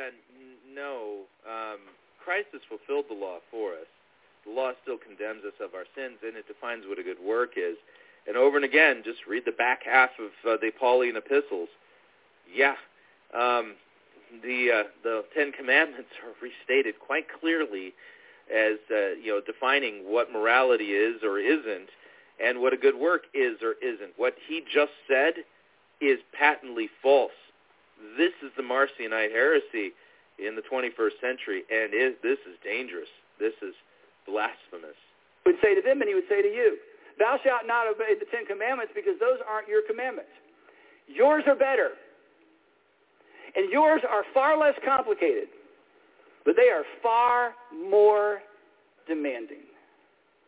Christ has fulfilled the law for us. The law still condemns us of our sins, and it defines what a good work is. And over and again, just read the back half of the Pauline epistles. The Ten Commandments are restated quite clearly as defining what morality is or isn't, and what a good work is or isn't. What he just said is patently false. This is the Marcionite heresy in the 21st century, and this is dangerous. This is blasphemous. He would say to them, and he would say to you, thou shalt not obey the Ten Commandments because those aren't your commandments. Yours are better. And yours are far less complicated, but they are far more demanding.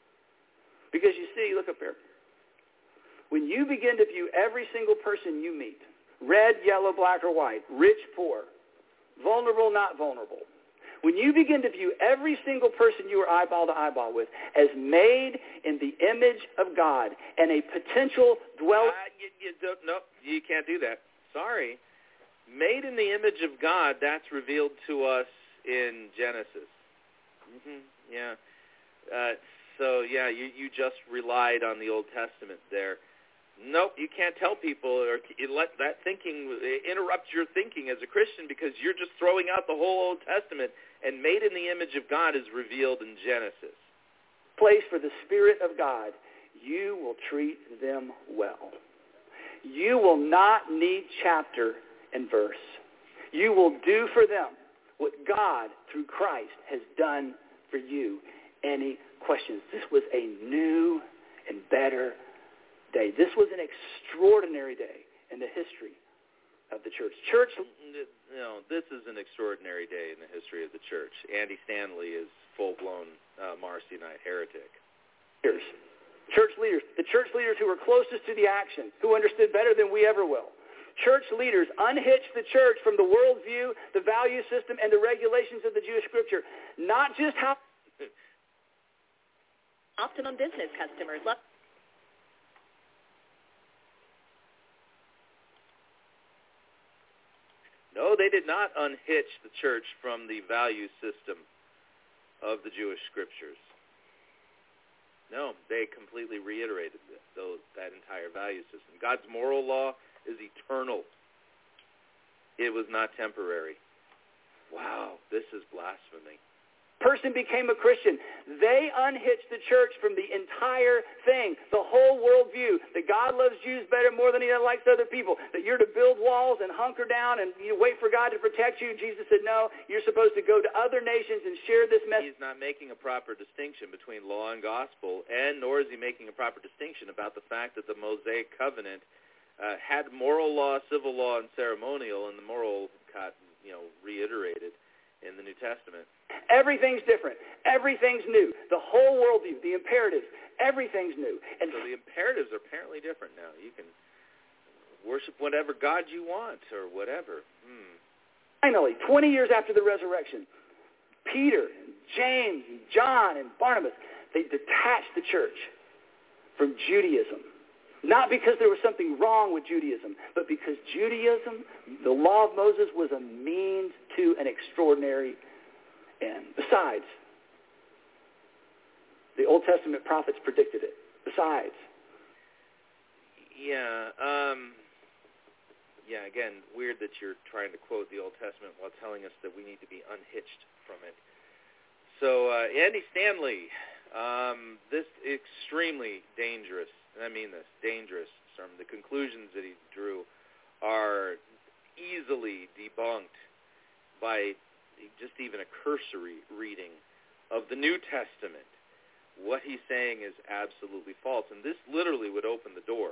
Because you see, look up here. When you begin to view every single person you meet, red, yellow, black, or white, rich, poor, vulnerable, not vulnerable, when you begin to view every single person you are eyeball to eyeball with as made in the image of God and a potential dweller... No, you can't do that. Sorry. Made in the image of God, that's revealed to us in Genesis. Yeah. You just relied on the Old Testament there. Nope, you can't tell people or let that thinking interrupt your thinking as a Christian because you're just throwing out the whole Old Testament, and made in the image of God is revealed in Genesis. Place for the Spirit of God, you will treat them well. You will not need chapter and verse. You will do for them what God, through Christ, has done for you. Any questions? This was a new and better day. This was an extraordinary day in the history of the church. No, this is an extraordinary day in the history of the church. Andy Stanley is full-blown Marcionite heretic. Church leaders, the church leaders who were closest to the action, who understood better than we ever will. Church leaders unhitched the church from the worldview, the value system, and the regulations of the Jewish scripture. Not just how... Optimum business customers love... No, they did not unhitch the church from the value system of the Jewish scriptures. No, they completely reiterated that entire value system. God's moral law is eternal. It was not temporary. Wow, this is blasphemy. Person became a Christian. They unhitched the church from the entire thing, the whole worldview, that God loves Jews better more than he likes other people, that you're to build walls and hunker down and you wait for God to protect you. Jesus said, no, you're supposed to go to other nations and share this message. He's not making a proper distinction between law and gospel, and nor is he making a proper distinction about the fact that the Mosaic covenant had moral law, civil law, and ceremonial, and the moral got reiterated in the New Testament. Everything's different. Everything's new. The whole worldview, the imperatives, everything's new. And so the imperatives are apparently different now. You can worship whatever God you want or whatever. Finally, 20 years after the resurrection, Peter, James, John, and Barnabas, they detached the church from Judaism. Not because there was something wrong with Judaism, but because Judaism, the law of Moses, was a means to an extraordinary end. Besides, the Old Testament prophets predicted it. Besides. Again, weird that you're trying to quote the Old Testament while telling us that we need to be unhitched from it. So, Andy Stanley, this extremely dangerous, and I mean this, dangerous sermon. The conclusions that he drew are easily debunked by just even a cursory reading of the New Testament. What he's saying is absolutely false, and this literally would open the door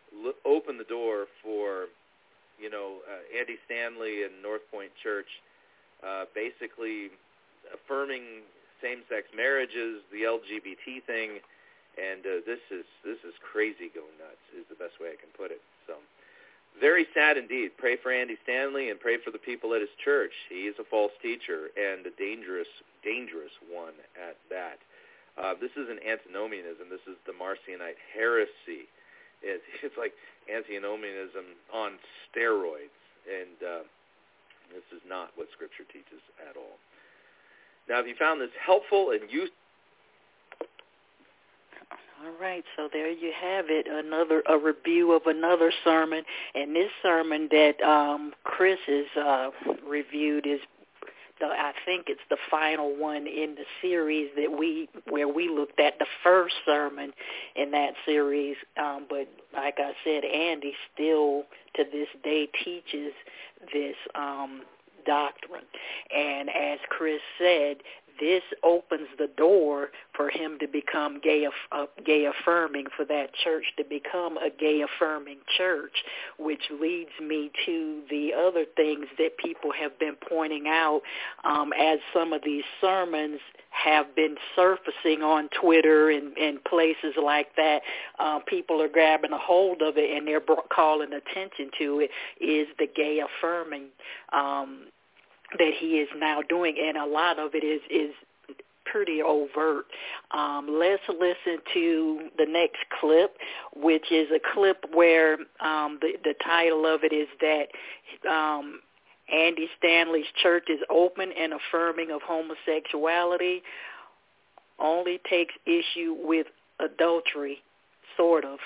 for, Andy Stanley and North Point Church basically affirming same-sex marriages, the LGBT thing, and this is crazy going nuts is the best way I can put it. So very sad indeed. Pray for Andy Stanley and pray for the people at his church. He is a false teacher and a dangerous, dangerous one at that. This isn't antinomianism. This is the Marcionite heresy. It's like antinomianism on steroids, and this is not what Scripture teaches at all. Now, if you found this helpful and useful, all right, so there you have it, a review of another sermon, and this sermon that Chris has reviewed is, I think it's the final one in the series where we looked at the first sermon in that series. But like I said, Andy still to this day teaches this doctrine, and as Chris said, this opens the door for him to become gay affirming, for that church to become a gay affirming church, which leads me to the other things that people have been pointing out as some of these sermons have been surfacing on Twitter and places like that. People are grabbing a hold of it and they're calling attention to it, is the gay affirming that he is now doing, and a lot of it is pretty overt. Let's listen to the next clip, which is a clip where the title of it is that Andy Stanley's church is open and affirming of homosexuality, only takes issue with adultery, sort of.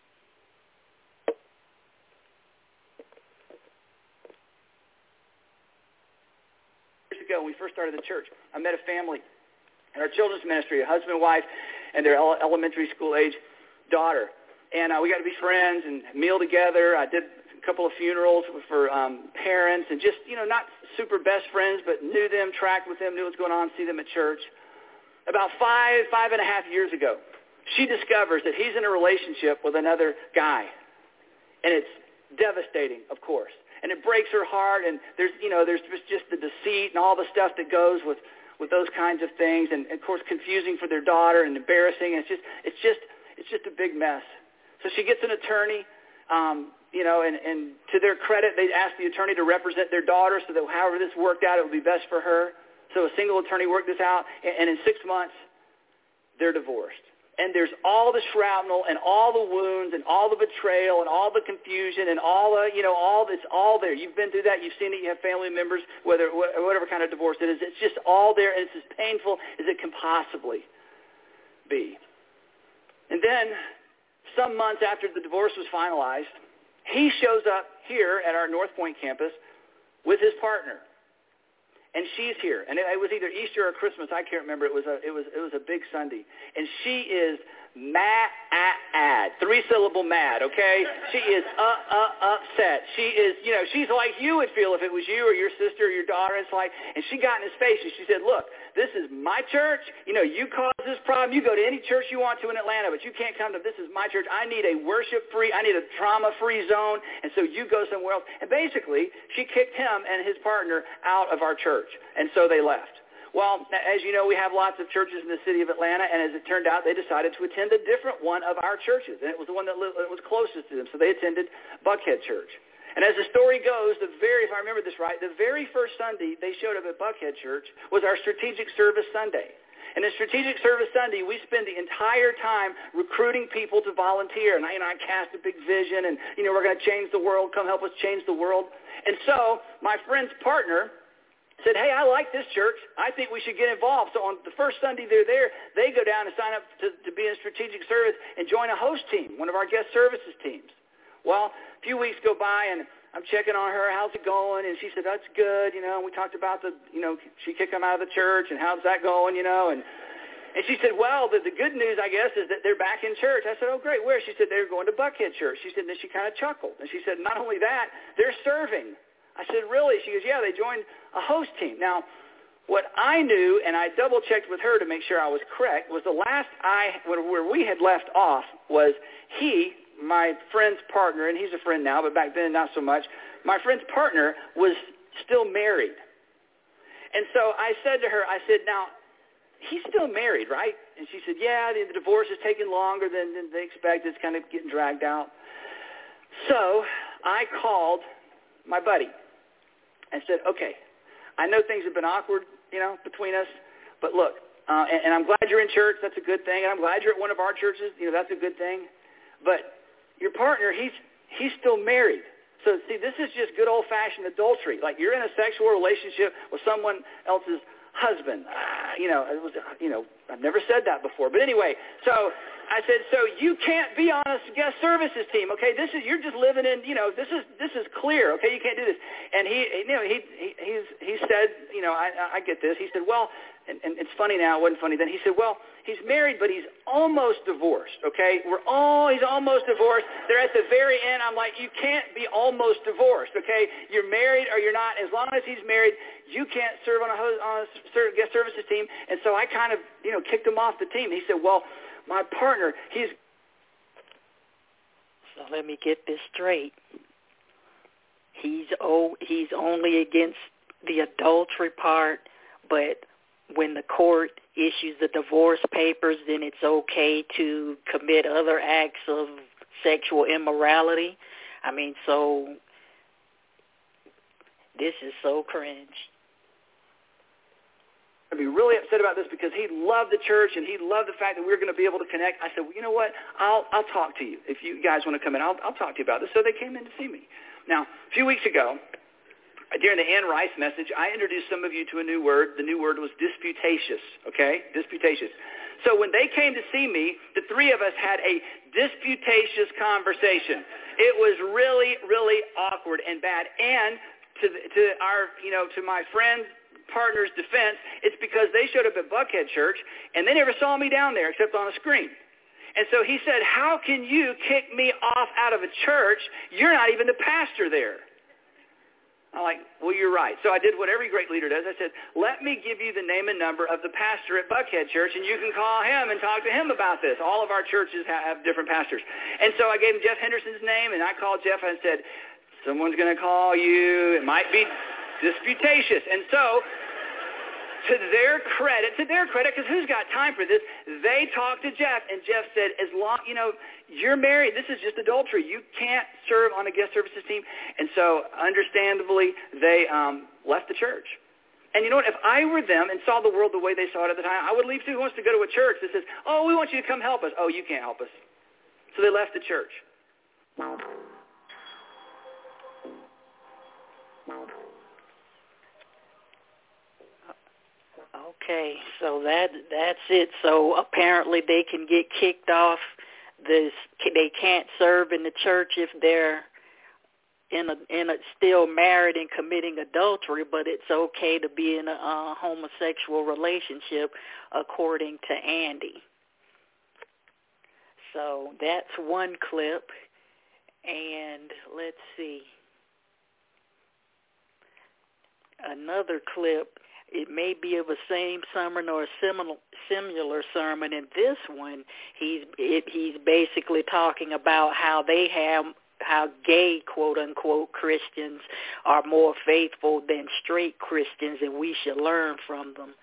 Years ago, when we first started the church, I met a family in our children's ministry, a husband and wife and their elementary school age daughter. And we got to be friends and meal together. I did a couple of funerals for parents and just, not super best friends, but knew them, tracked with them, knew what was going on, see them at church. About 5.5 years ago, she discovers that he's in a relationship with another guy. And it's devastating, of course. And it breaks her heart, and there's just the deceit and all the stuff that goes with those kinds of things, and of course confusing for their daughter and embarrassing. And it's just a big mess. So she gets an attorney, and to their credit, they asked the attorney to represent their daughter so that however this worked out, it would be best for her. So a single attorney worked this out, and in 6 months, they're divorced. And there's all the shrapnel and all the wounds and all the betrayal and all the confusion and all the, it's all there. You've been through that. You've seen it. You have family members, whatever kind of divorce it is. It's just all there, and it's as painful as it can possibly be. And then some months after the divorce was finalized, he shows up here at our North Point campus with his partner. And she's here, and it was either Easter or Christmas. I can't remember. It was a big Sunday, and she is mad, 3-syllable mad. Okay, she is upset. She is, she's like you would feel if it was you or your sister or your daughter. It's like, and she got in his face and she said, "Look, this is my church. You caused this problem. You go to any church you want to in Atlanta, but you can't come to this is my church. I need a worship-free, I need a trauma-free zone, and so you go somewhere else." And basically, she kicked him and his partner out of our church, and so they left. Well, as you know, we have lots of churches in the city of Atlanta, and as it turned out, they decided to attend a different one of our churches, and it was the one that was closest to them, so they attended Buckhead Church. And as the story goes, if I remember this right, the very first Sunday they showed up at Buckhead Church was our Strategic Service Sunday. And in Strategic Service Sunday, we spend the entire time recruiting people to volunteer. And I cast a big vision, and, we're going to change the world. Come help us change the world. And so my friend's partner said, "Hey, I like this church. I think we should get involved." So on the first Sunday they're there, they go down and sign up to be in strategic service and join a host team, one of our guest services teams. Well, a few weeks go by, and I'm checking on her. "How's it going?" And she said, "That's good." And we talked about she kicked them out of the church, and how's that going, And she said, "Well, the good news, I guess, is that they're back in church." I said, "Oh, great. Where?" She said, "They're going to Buckhead Church." She said, and then she kind of chuckled. And she said, "Not only that, they're serving." I said, "Really?" She goes, "Yeah, they joined a host team." Now, what I knew, and I double-checked with her to make sure I was correct, was the last where we had left off was he, my friend's partner, and he's a friend now, but back then not so much, my friend's partner was still married. And so I said to her, I said, "Now, he's still married, right?" And she said, "Yeah, the divorce is taking longer than they expected. It's kind of getting dragged out." So I called my buddy and said, "Okay, I know things have been awkward, between us, but look, and I'm glad you're in church. That's a good thing. And I'm glad you're at one of our churches. That's a good thing. But your partner, he's still married. So, see, this is just good old-fashioned adultery. Like you're in a sexual relationship with someone else's husband. It was, I've never said that before. But anyway, so I said, so you can't be on a guest services team, okay? You're just living in, this is clear, okay? You can't do this. And he said, I get this. He said, well, and it's funny now. It wasn't funny then. He said, well, he's married, but he's almost divorced, okay? He's almost divorced. They're at the very end. I'm like, you can't be almost divorced, okay? You're married or you're not. As long as he's married, you can't serve on a guest services team. And so I kind of, kicked him off the team. He said, well, my partner, So let me get this straight. He's only against the adultery part, but when the court issues the divorce papers, then it's okay to commit other acts of sexual immorality. I mean, so this is so cringe. I'd be really upset about this because he loved the church and he loved the fact that we were going to be able to connect. I said, well, you know what? I'll talk to you. If you guys want to come in, I'll talk to you about this. So they came in to see me. Now, a few weeks ago, during the Ann Rice message, I introduced some of you to a new word. The new word was disputatious, okay? Disputatious. So when they came to see me, the three of us had a disputatious conversation. It was really, really awkward and bad. And to my friends, partner's defense, it's because they showed up at Buckhead Church and they never saw me down there except on a screen. And so he said, how can you kick me off out of a church? You're not even the pastor there. I'm like, well, you're right. So I did what every great leader does. I said, let me give you the name and number of the pastor at Buckhead Church, and you can call him and talk to him about this. All of our churches have different pastors. And so I gave him Jeff Henderson's name, and I called Jeff and said, someone's going to call you. It might be disputatious. And so to their credit, because who's got time for this, they talked to Jeff, and Jeff said, as long, you're married, this is just adultery. You can't serve on a guest services team. And so, understandably, they left the church. And you know what? If I were them and saw the world the way they saw it at the time, I would leave too. Who wants to go to a church that says, oh, we want you to come help us. Oh, you can't help us. So they left the church. Okay, so that's it. So apparently they can get kicked off this. They can't serve in the church if they're in a still married and committing adultery, but it's okay to be in a homosexual relationship, according to Andy. So that's one clip, and let's see. Another clip. It may be of a same sermon or a similar sermon. In this one, he's basically talking about how gay, quote unquote, Christians are more faithful than straight Christians, and we should learn from them.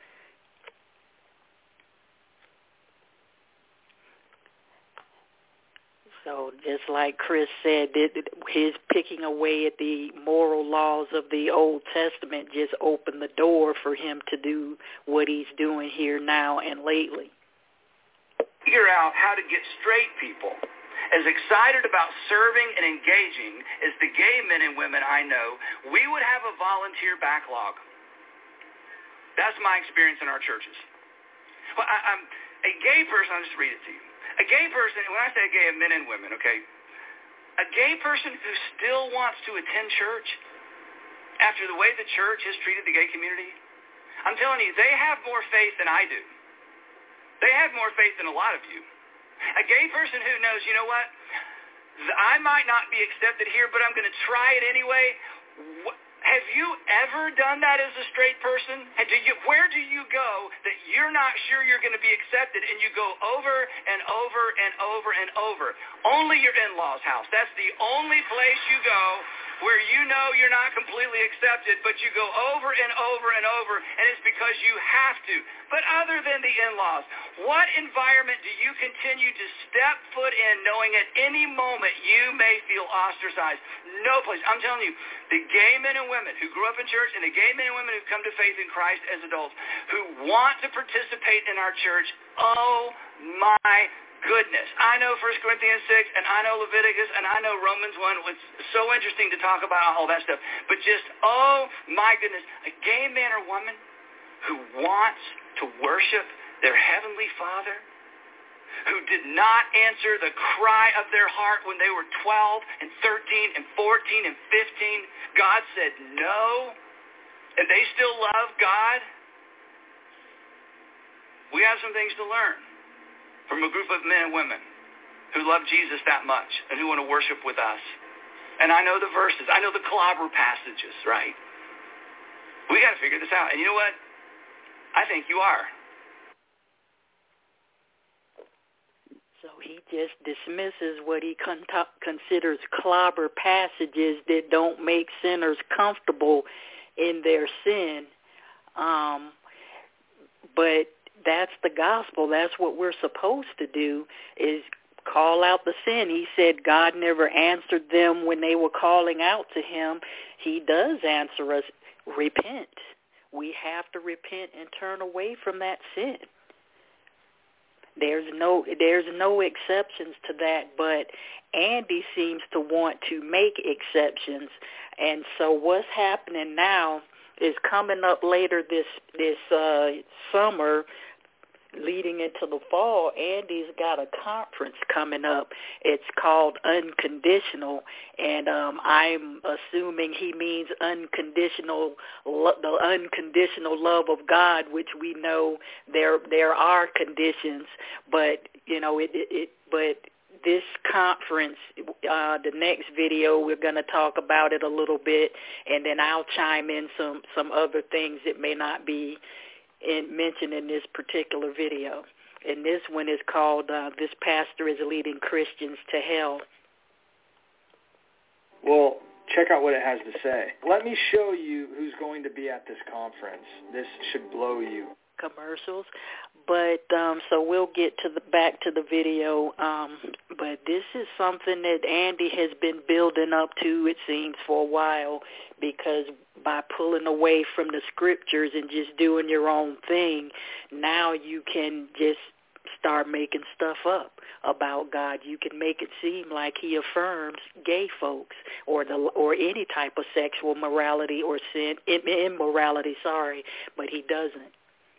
So just like Chris said, his picking away at the moral laws of the Old Testament just opened the door for him to do what he's doing here now and lately. Figure out how to get straight people as excited about serving and engaging as the gay men and women I know, we would have a volunteer backlog. That's my experience in our churches. Well, I'm a gay person. I'll just read it to you. A gay person, when I say gay, men and women, okay, a gay person who still wants to attend church after the way the church has treated the gay community, I'm telling you, they have more faith than I do. They have more faith than a lot of you. A gay person who knows, you know what, I might not be accepted here, but I'm going to try it anyway. Have you ever done that as a straight person? And where do you go that you're not sure you're going to be accepted, and you go over and over and over and over? Only your in-laws' house. That's the only place you go where you know you're not completely accepted, but you go over and over and over, and it's because you have to. But other than the in-laws, what environment do you continue to step foot in knowing at any moment you may feel ostracized? No place. I'm telling you, the gay men and women who grew up in church and the gay men and women who come to faith in Christ as adults who want to participate in our church, oh my goodness. I know 1 Corinthians 6, and I know Leviticus, and I know Romans 1. It's so interesting to talk about all that stuff. But just, oh my goodness, a gay man or woman who wants to worship their heavenly Father, who did not answer the cry of their heart when they were 12 and 13 and 14 and 15. God said no, and they still love God. We have some things to learn from a group of men and women who love Jesus that much and who want to worship with us. And I know the verses. I know the clobber passages, right? We got to figure this out. And you know what? I think you are. So he just dismisses what he considers clobber passages that don't make sinners comfortable in their sin. But that's the gospel. That's what we're supposed to do, is call out the sin. He said God never answered them when they were calling out to him. He does answer us, repent. We have to repent and turn away from that sin. There's no exceptions to that, but Andy seems to want to make exceptions. And so what's happening now is, coming up later this summer, leading into the fall, Andy's got a conference coming up. It's called Unconditional, and I'm assuming he means the unconditional love of God, which we know there are conditions, but but this conference, the next video, we're going to talk about it a little bit, and then I'll chime in some other things that may not be mentioned in this particular video. And this one is called This Pastor is Leading Christians to Hell. Well, check out what it has to say. Let me show you who's going to be at this conference. This should blow you. Commercials. But so we'll get back to the video. But this is something that Andy has been building up to, it seems, for a while, because by pulling away from the scriptures and just doing your own thing, now you can just start making stuff up about God. You can make it seem like he affirms gay folks or any type of sexual morality or immorality, but he doesn't.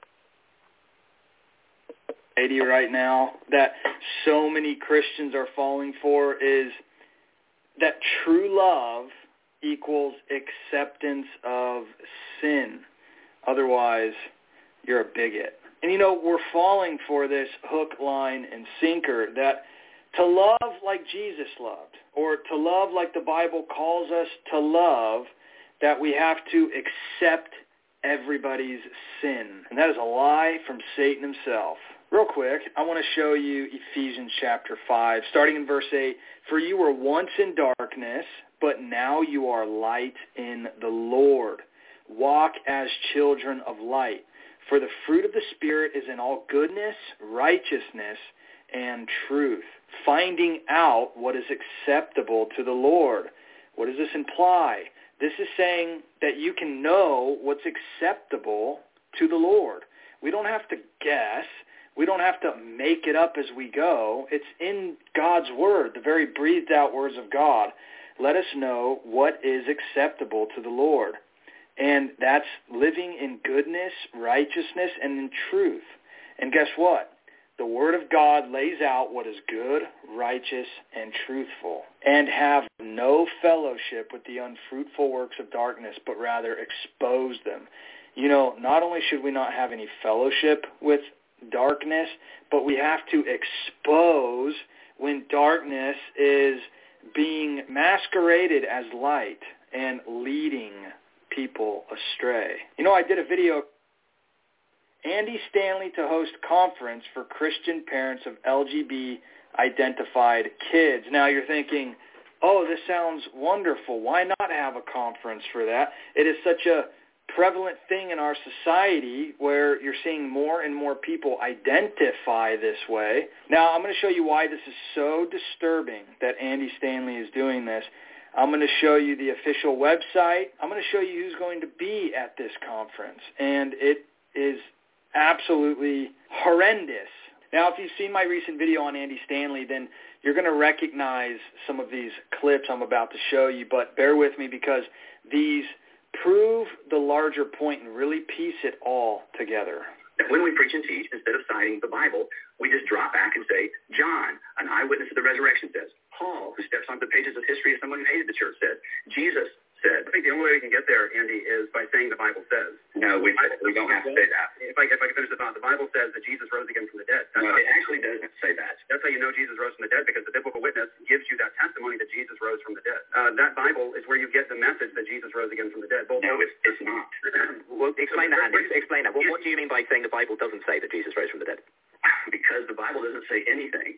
Idea right now that so many Christians are falling for is that true love equals acceptance of sin. Otherwise, you're a bigot. And we're falling for this hook, line, and sinker, that to love like Jesus loved, or to love like the Bible calls us to love, that we have to accept everybody's sin. And that is a lie from Satan himself. Real quick, I want to show you Ephesians chapter 5, starting in verse 8. For you were once in darkness, but now you are light in the Lord. Walk as children of light. For the fruit of the Spirit is in all goodness, righteousness, and truth, finding out what is acceptable to the Lord. What does this imply? This is saying that you can know what's acceptable to the Lord. We don't have to guess. We don't have to make it up as we go. It's in God's Word, the very breathed out words of God. Let us know what is acceptable to the Lord. And that's living in goodness, righteousness, and in truth. And guess what? The Word of God lays out what is good, righteous, and truthful, and have no fellowship with the unfruitful works of darkness, but rather expose them. Not only should we not have any fellowship with darkness, but we have to expose when darkness is being masqueraded as light and leading people astray. I did a video, Andy Stanley to host conference for Christian parents of LGBT-identified kids. Now you're thinking, oh, this sounds wonderful. Why not have a conference for that? It is such a prevalent thing in our society where you're seeing more and more people identify this way. Now, I'm going to show you why this is so disturbing that Andy Stanley is doing this. I'm going to show you the official website. I'm going to show you who's going to be at this conference, and it is absolutely horrendous. Now, if you've seen my recent video on Andy Stanley, then you're going to recognize some of these clips I'm about to show you, but bear with me because these prove the larger point and really piece it all together. that when we preach and teach, instead of citing the Bible, we just drop back and say, John, an eyewitness of the resurrection, says. Paul, who steps onto the pages of history as someone who hated the church, said. Jesus said. I think the only way we can get there, Andy, is by saying the Bible says. No, we don't have to say that. If I can finish the thought, the Bible says that Jesus rose again from the dead. No, it actually doesn't say that. That's how you know Jesus rose from the dead, because the biblical witness gives you that testimony that Jesus rose from the dead. That Bible is where you get the message that Jesus rose again from the dead. No, it's not. Well, explain that, Andy. Explain that. Well, what do you mean by saying the Bible doesn't say that Jesus rose from the dead? Because the Bible doesn't say anything.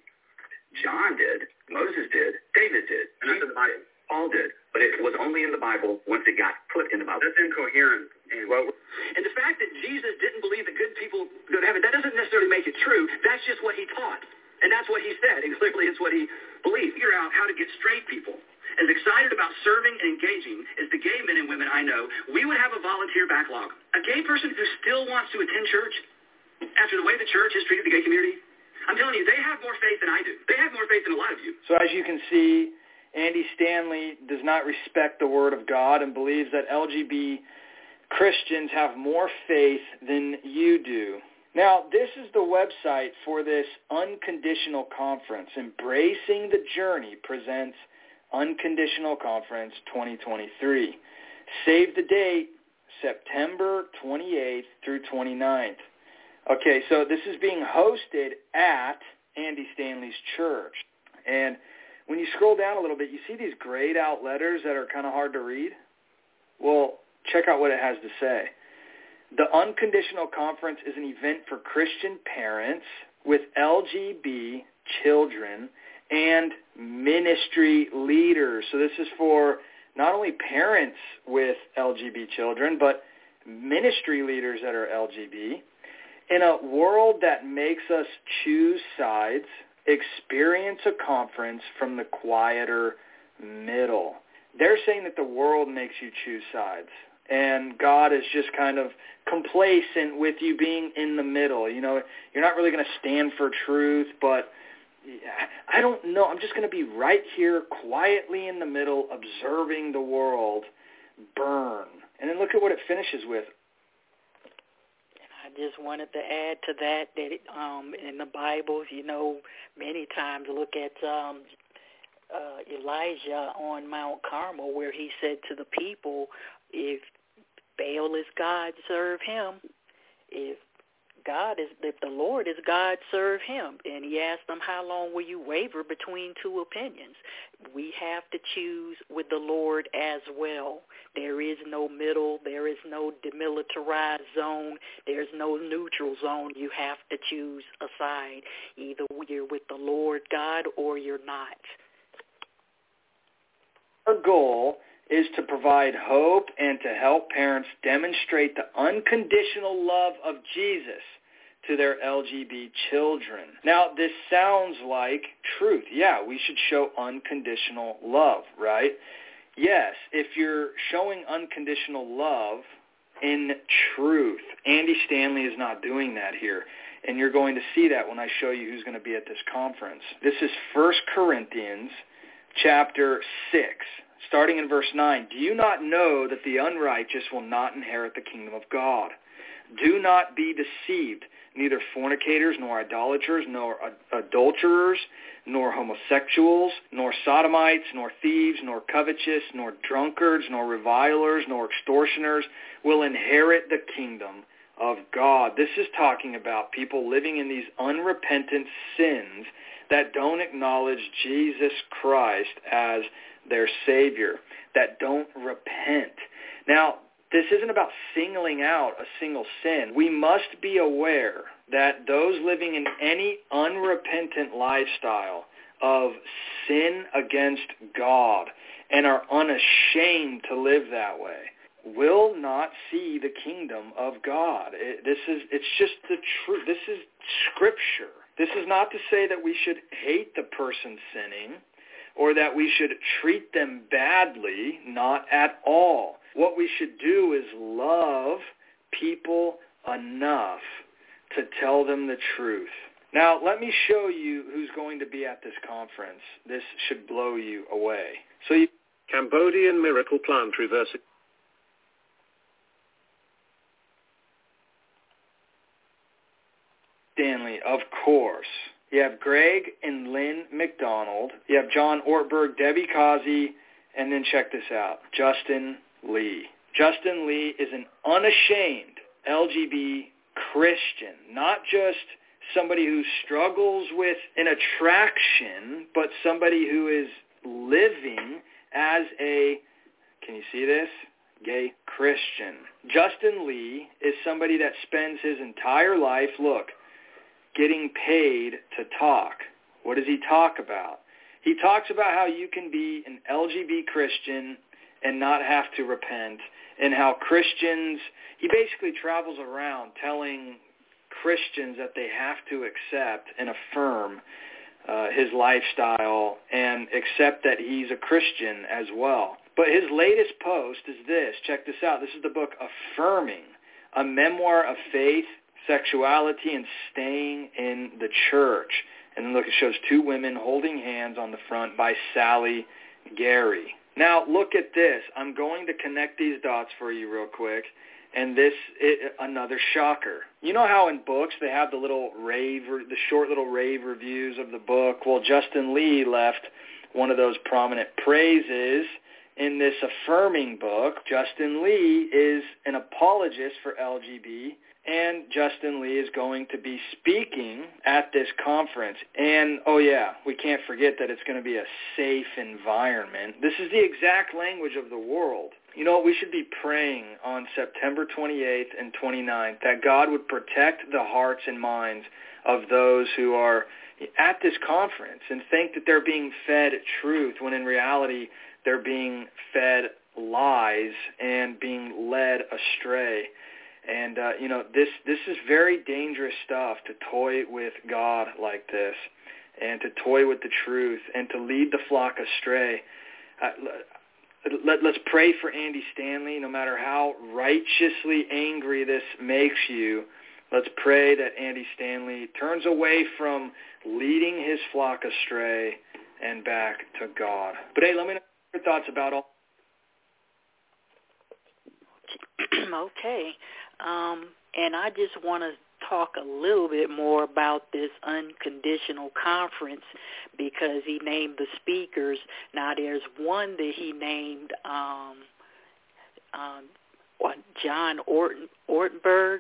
John did, Moses did, David did, and that's in the Bible. Paul did, but it was only in the Bible once it got put in the Bible. That's incoherent. And the fact that Jesus didn't believe that good people go to heaven, that doesn't necessarily make it true. That's just what he taught, and that's what he said, and clearly it's what he believed. Figure out how to get straight people as excited about serving and engaging as the gay men and women I know. We would have a volunteer backlog. A gay person who still wants to attend church after the way the church has treated the gay community, I'm telling you, they have more faith than I do. They have more faith than a lot of you. So as you can see, Andy Stanley does not respect the Word of God and believes that LGBT Christians have more faith than you do. Now, this is the website for this Unconditional Conference. Embracing the Journey presents Unconditional Conference 2023. Save the date, September 28th through 29th. Okay, so this is being hosted at Andy Stanley's church. And when you scroll down a little bit, you see these grayed out letters that are kind of hard to read. Well, check out what it has to say. The Unconditional Conference is an event for Christian parents with LGBT children and ministry leaders. So this is for not only parents with LGBT children, but ministry leaders that are LGBT. In a world that makes us choose sides, experience a conference from the quieter middle. They're saying that the world makes you choose sides, and God is just kind of complacent with you being in the middle. You know, you're not really going to stand for truth, but I don't know. I'm just going to be right here quietly in the middle, observing the world burn. And then look at what it finishes with. I just wanted to add to that in the Bible, you know, many times look at Elijah on Mount Carmel, where he said to the people, if Baal is God, serve him. If the Lord is God, serve him. And he asked them, how long will you waver between two opinions? We have to choose with the Lord as well. There is no middle. There is no demilitarized zone. There's no neutral zone. You have to choose a side. Either you're with the Lord God or you're not. Our goal is to provide hope and to help parents demonstrate the unconditional love of Jesus to their LGBT children. Now, this sounds like truth. Yeah, we should show unconditional love, right? Yes, if you're showing unconditional love in truth. Andy Stanley is not doing that here, and you're going to see that when I show you who's going to be at this conference. This is 1 Corinthians chapter 6. Starting in verse 9, do you not know that the unrighteous will not inherit the kingdom of God? Do not be deceived. Neither fornicators, nor idolaters, nor adulterers, nor homosexuals, nor sodomites, nor thieves, nor covetous, nor drunkards, nor revilers, nor extortioners will inherit the kingdom of God. This is talking about people living in these unrepentant sins that don't acknowledge Jesus Christ as their Savior, that don't repent. Now, this isn't about singling out a single sin. We must be aware that those living in any unrepentant lifestyle of sin against God and are unashamed to live that way will not see the kingdom of God. It's just the truth. This is Scripture. This is not to say that we should hate the person sinning or that we should treat them badly, not at all. What we should do is love people enough to tell them the truth. Now, let me show you who's going to be at this conference. This should blow you away. Cambodian miracle plant reversing. Stanley, of course. You have Greg and Lynn McDonald. You have John Ortberg, Debbie Causey, and then check this out, Justin Lee. Justin Lee is an unashamed LGBT Christian, not just somebody who struggles with an attraction, but somebody who is living as a, can you see this, gay Christian. Justin Lee is somebody that spends his entire life, getting paid to talk. What does he talk about? He talks about how you can be an LGBT Christian and not have to repent, and how Christians, he basically travels around telling Christians that they have to accept and affirm his lifestyle and accept that he's a Christian as well. But his latest post is this. Check this out. This is the book Affirming, a memoir of faith, sexuality, and staying in the church. And then look, it shows two women holding hands on the front by Sally Gary. Now, look at this. I'm going to connect these dots for you real quick. And this is another shocker. You know how in books they have the short little rave reviews of the book? Well, Justin Lee left one of those prominent praises in this Affirming book. Justin Lee is an apologist for LGBT, and Justin Lee is going to be speaking at this conference. And, oh yeah, we can't forget that it's going to be a safe environment. This is the exact language of the world. You know, we should be praying on September 28th and 29th that God would protect the hearts and minds of those who are at this conference and think that they're being fed truth when in reality they're being fed lies and being led astray. And, this is very dangerous stuff, to toy with God like this and to toy with the truth and to lead the flock astray. Let's pray for Andy Stanley, no matter how righteously angry this makes you. Let's pray that Andy Stanley turns away from leading his flock astray and back to God. But hey, let me know your thoughts about all. Okay. And I just want to talk a little bit more about this unconditional conference, because he named the speakers. Now, there's one that he named John Ortberg.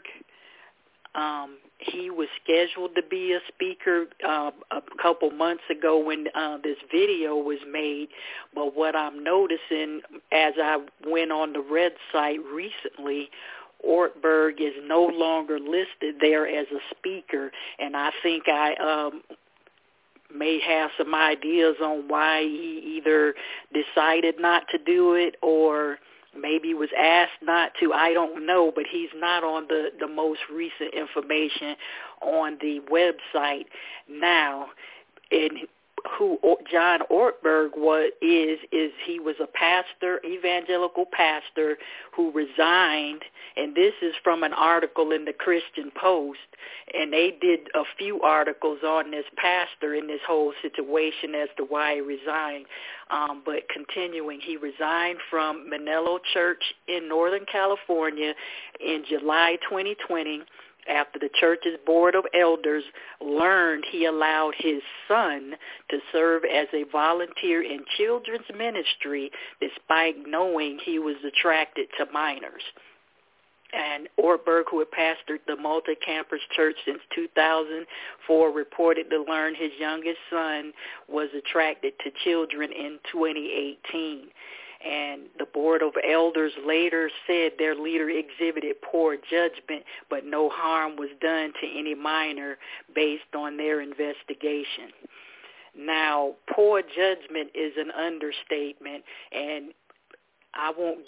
He was scheduled to be a speaker a couple months ago when this video was made. But what I'm noticing as I went on the Red site recently, Ortberg is no longer listed there as a speaker, and I think I may have some ideas on why he either decided not to do it or maybe was asked not to. I don't know, but he's not on the most recent information on the website now. And who John Ortberg is he was a pastor, evangelical pastor, who resigned, and this is from an article in the Christian Post, and they did a few articles on this pastor and this whole situation as to why he resigned. But continuing, he resigned from Manello Church in Northern California in July 2020 after the church's board of elders learned he allowed his son to serve as a volunteer in children's ministry despite knowing he was attracted to minors. And Ortberg, who had pastored the multi-campus church since 2004, reported to learn his youngest son was attracted to children in 2018. And the board of elders later said their leader exhibited poor judgment, but no harm was done to any minor based on their investigation. Now, poor judgment is an understatement, and I won't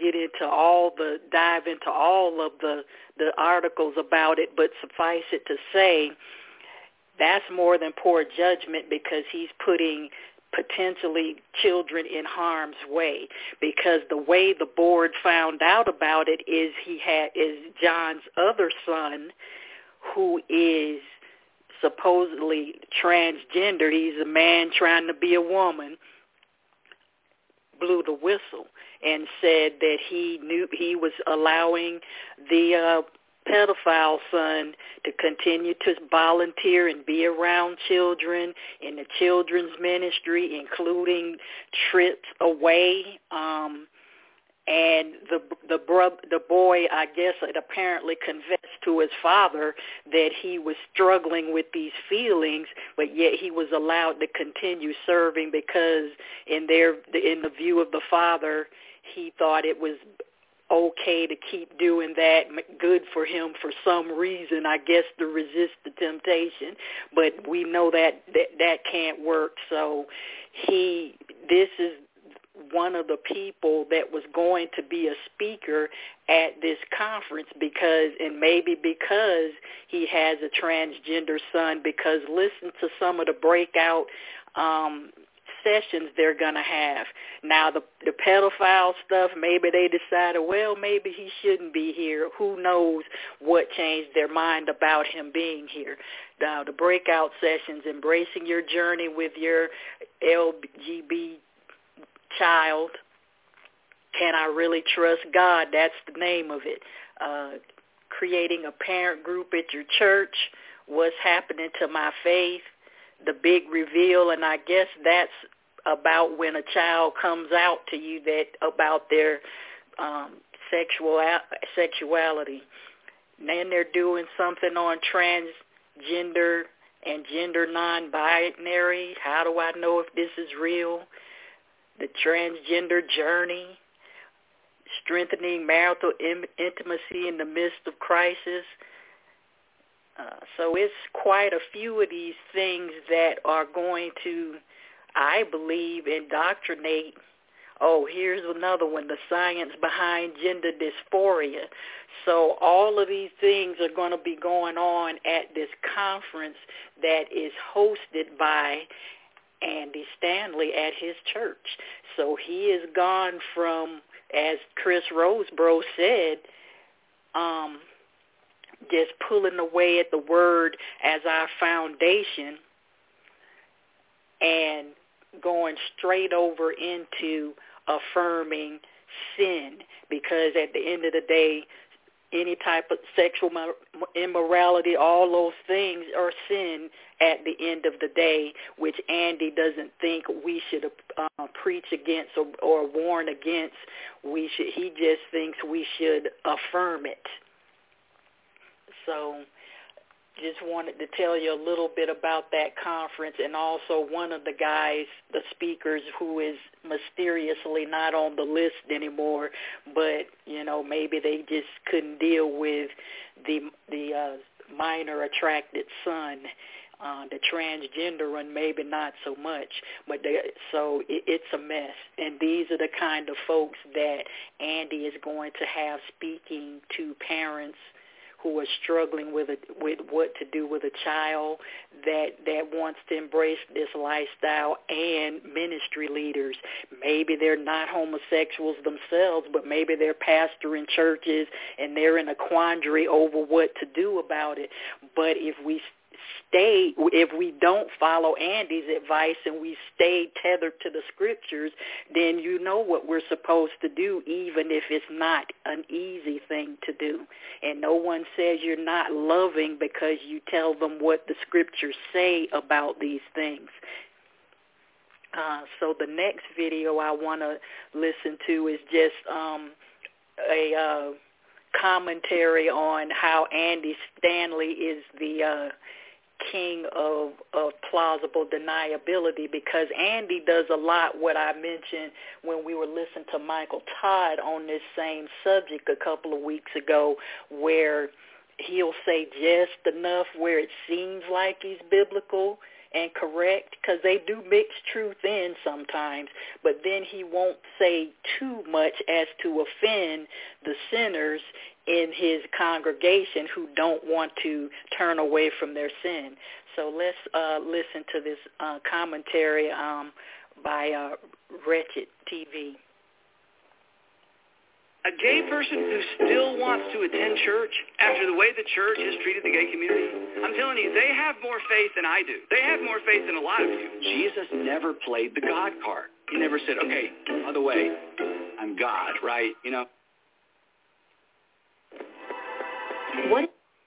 dive into all of the articles about it, but suffice it to say, that's more than poor judgment, because he's putting potentially children in harm's way, because the way the board found out about it is John's other son, who is supposedly transgender. He's a man trying to be a woman, blew the whistle and said that he knew he was allowing the pedophile son to continue to volunteer and be around children in the children's ministry, including trips away. And the boy, I guess, had apparently confessed to his father that he was struggling with these feelings, but yet he was allowed to continue serving because in the view of the father, he thought it was okay to keep doing that, good for him for some reason, I guess, to resist the temptation. But we know that can't work. So this is one of the people that was going to be a speaker at this conference because he has a transgender son, because listen to some of the breakout sessions they're going to have. Now, the pedophile stuff, maybe they decided, well, maybe he shouldn't be here. Who knows what changed their mind about him being here. Now, the breakout sessions, embracing your journey with your LGBT child. Can I really trust God? That's the name of it. Creating a parent group at your church. What's happening to my faith? The big reveal, and I guess that's about when a child comes out to you about their sexuality. And then they're doing something on transgender and gender non-binary. How do I know if this is real? The transgender journey, strengthening marital intimacy in the midst of crisis. So it's quite a few of these things that are going to, I believe, indoctrinate. Oh, here's another one, the science behind gender dysphoria. So all of these things are going to be going on at this conference that is hosted by Andy Stanley at his church. So he has gone from, as Chris Rosebrough said, just pulling away at the word as our foundation and going straight over into affirming sin, because at the end of the day, any type of sexual immorality, all those things are sin at the end of the day, which Andy doesn't think we should preach against or warn against. He just thinks we should affirm it. So just wanted to tell you a little bit about that conference, and also one of the guys, the speakers, who is mysteriously not on the list anymore, but, maybe they just couldn't deal with the minor attracted son. The transgender one, maybe not so much, but it's a mess. And these are the kind of folks that Andy is going to have speaking to parents who are struggling with what to do with a child that wants to embrace this lifestyle, and ministry leaders. Maybe they're not homosexuals themselves, but maybe they're pastoring churches and they're in a quandary over what to do about it. But if we don't follow Andy's advice and we stay tethered to the scriptures, then you know what we're supposed to do, even if it's not an easy thing to do. And no one says you're not loving because you tell them what the scriptures say about these things. So the next video I want to listen to is just a commentary on how Andy Stanley is the king of plausible deniability, because Andy does a lot what I mentioned when we were listening to Michael Todd on this same subject a couple of weeks ago, where he'll say just enough where it seems like he's biblical and correct, because they do mix truth in sometimes, but then he won't say too much as to offend the sinners in his congregation who don't want to turn away from their sin. So let's listen to this commentary by Wretched TV. A gay person who still wants to attend church after the way the church has treated the gay community, I'm telling you, they have more faith than I do. They have more faith than a lot of you. Jesus never played the God card. He never said, okay, by the way, I'm God, right? What?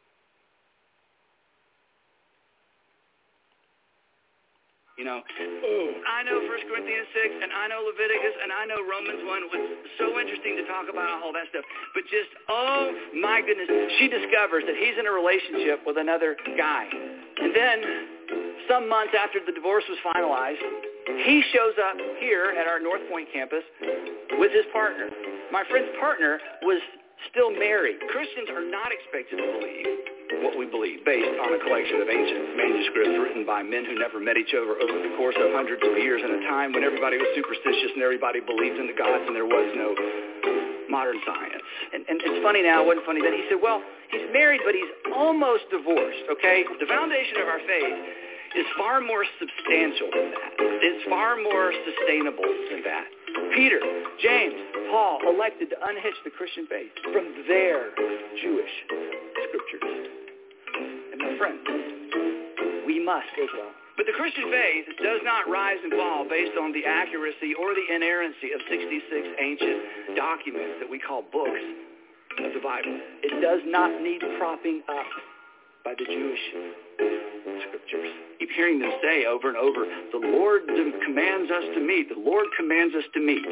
You know, I know 1 Corinthians 6, and I know Leviticus, and I know Romans 1. It was so interesting to talk about all that stuff. But just, oh my goodness, she discovers that he's in a relationship with another guy. And then, some months after the divorce was finalized, he shows up here at our North Point campus with his partner. My friend's partner was still married. Christians are not expected to believe what we believe based on a collection of ancient manuscripts written by men who never met each other over the course of hundreds of years in a time when everybody was superstitious and everybody believed in the gods and there was no modern science. And it's funny now, it wasn't funny then. He said, well, he's married, but he's almost divorced, okay? The foundation of our faith is far more substantial than that. It's far more sustainable than that. Peter, James, Paul elected to unhitch the Christian faith from their Jewish scriptures. And my friends, we must as well. But the Christian faith does not rise and fall based on the accuracy or the inerrancy of 66 ancient documents that we call books of the Bible. It does not need propping up by the Jewish scriptures. Keep hearing them say over and over, the Lord commands us to meet. The Lord commands us to meet.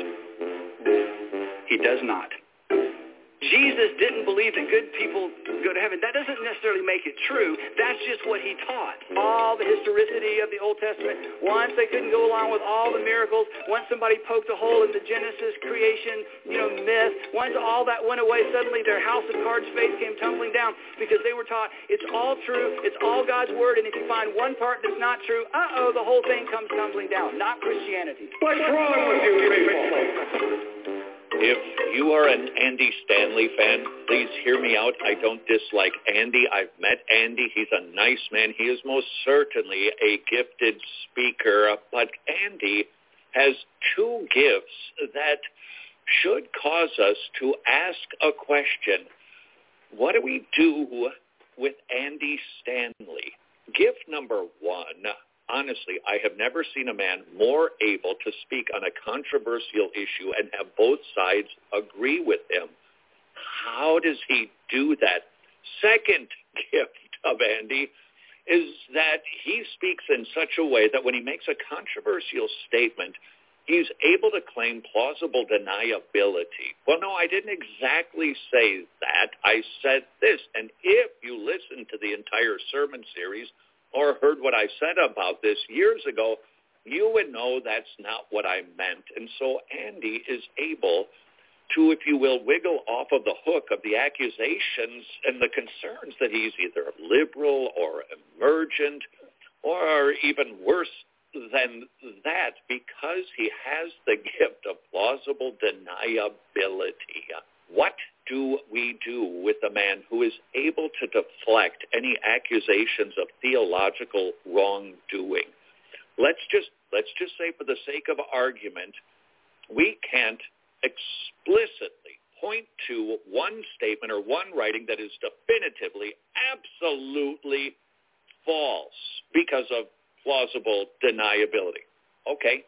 He does not. Jesus didn't believe that good people go to heaven. That doesn't necessarily make it true. That's just what he taught. All the historicity of the Old Testament. Once they couldn't go along with all the miracles. Once somebody poked a hole in the Genesis creation, myth. Once all that went away, suddenly their house of cards faith came tumbling down because they were taught it's all true. It's all God's word. And if you find one part that's not true, the whole thing comes tumbling down. Not Christianity. What's wrong with you people? If you are an Andy Stanley fan, please hear me out. I don't dislike Andy. I've met Andy. He's a nice man. He is most certainly a gifted speaker. But Andy has two gifts that should cause us to ask a question. What do we do with Andy Stanley? Gift number one. Honestly, I have never seen a man more able to speak on a controversial issue and have both sides agree with him. How does he do that? Second gift of Andy is that he speaks in such a way that when he makes a controversial statement, he's able to claim plausible deniability. Well, no, I didn't exactly say that. I said this, and if you listen to the entire sermon series or heard what I said about this years ago, you would know that's not what I meant. And so Andy is able to, if you will, wiggle off of the hook of the accusations and the concerns that he's either liberal or emergent or even worse than that, because he has the gift of plausible deniability. What do we do with a man who is able to deflect any accusations of theological wrongdoing? Let's just say, for the sake of argument, we can't explicitly point to one statement or one writing that is definitively, absolutely false because of plausible deniability. Okay,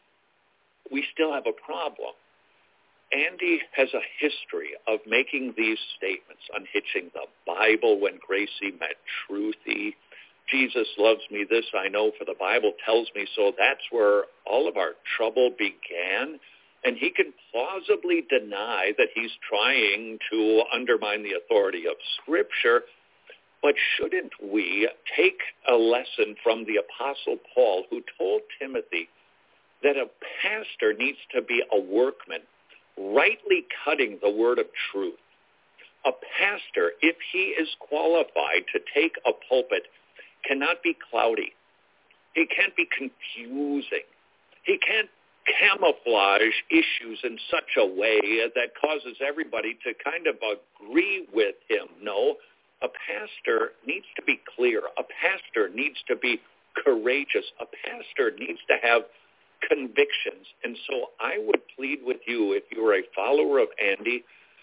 we still have a problem. Andy has a history of making these statements, unhitching the Bible when Gracie met Truthy. Jesus loves me, this I know, for the Bible tells me so. That's where all of our trouble began. And he can plausibly deny that he's trying to undermine the authority of Scripture. But shouldn't we take a lesson from the Apostle Paul, who told Timothy that a pastor needs to be a workman, rightly cutting the word of truth? A pastor, if he is qualified to take a pulpit, cannot be cloudy. He can't be confusing. He can't camouflage issues in such a way that causes everybody to kind of agree with him. No, a pastor needs to be clear. A pastor needs to be courageous. A pastor needs to have convictions. And so I would plead with you, if you're a follower of Andy,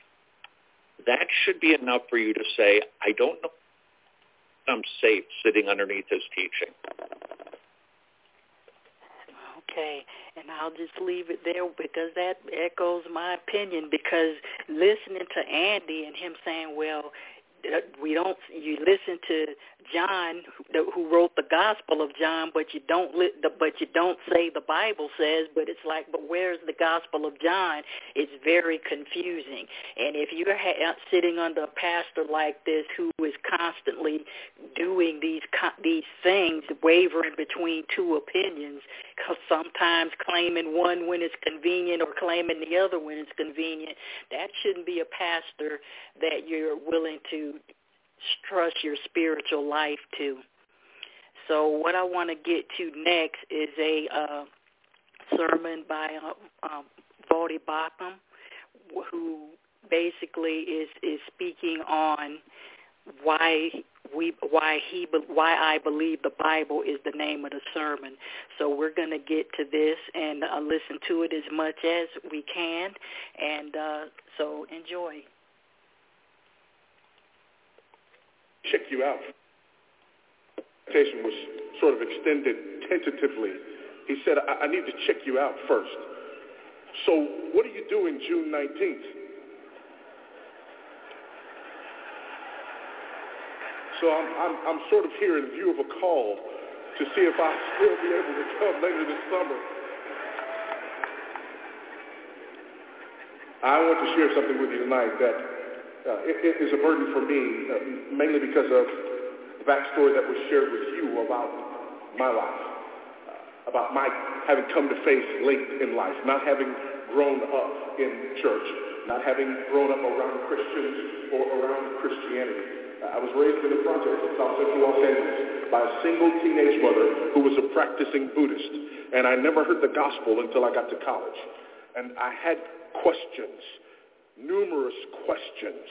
that should be enough for you to say, I don't know if I'm safe sitting underneath his teaching. Okay, and I'll just leave it there because that echoes my opinion, because listening to Andy and him saying, well, you listen to John, who wrote the Gospel of John, but you don't say the Bible says, but it's like, but where's the Gospel of John? It's very confusing. And if you're sitting under a pastor like this who is constantly doing these things, wavering between two opinions, sometimes claiming one when it's convenient or claiming the other when it's convenient, that shouldn't be a pastor that you're willing to trust your spiritual life to. So what I want to get to next is a sermon by Voddie Baucham, who basically is speaking on why I believe the Bible is the name of the sermon. So we're going to get to this and listen to it as much as we can, and so enjoy. Check you out. The invitation was sort of extended tentatively. He said, I need to check you out first. So what are you doing June 19th? So I'm sort of here in view of a call to see if I'll still be able to come later this summer. I want to share something with you tonight that it is a burden for me, mainly because of the backstory that was shared with you about my life, about my having come to faith late in life, not having grown up in church, not having grown up around Christians or around Christianity. I was raised in the projects of South Central Los Angeles by a single teenage mother who was a practicing Buddhist, and I never heard the gospel until I got to college. And I had questions, numerous questions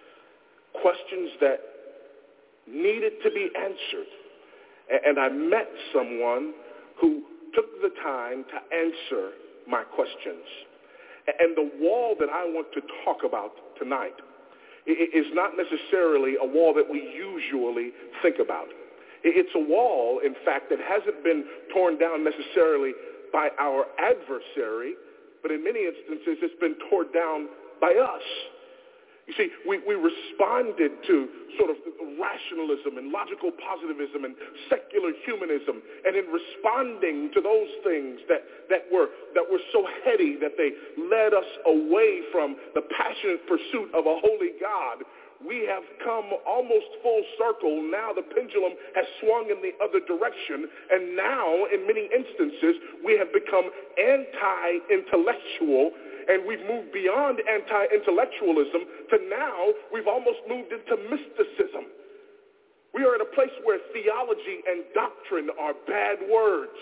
that needed to be answered. And I met someone who took the time to answer my questions. And the wall that I want to talk about tonight is not necessarily a wall that we usually think about. It's a wall, in fact, that hasn't been torn down necessarily by our adversary, but in many instances it's been torn down by us. You see, we responded to sort of rationalism and logical positivism and secular humanism, and in responding to those things that were so heady that they led us away from the passionate pursuit of a holy God, we have come almost full circle. Now the pendulum has swung in the other direction, and now in many instances we have become anti-intellectual, and we've moved beyond anti-intellectualism to now we've almost moved into mysticism. We are at a place where theology and doctrine are bad words.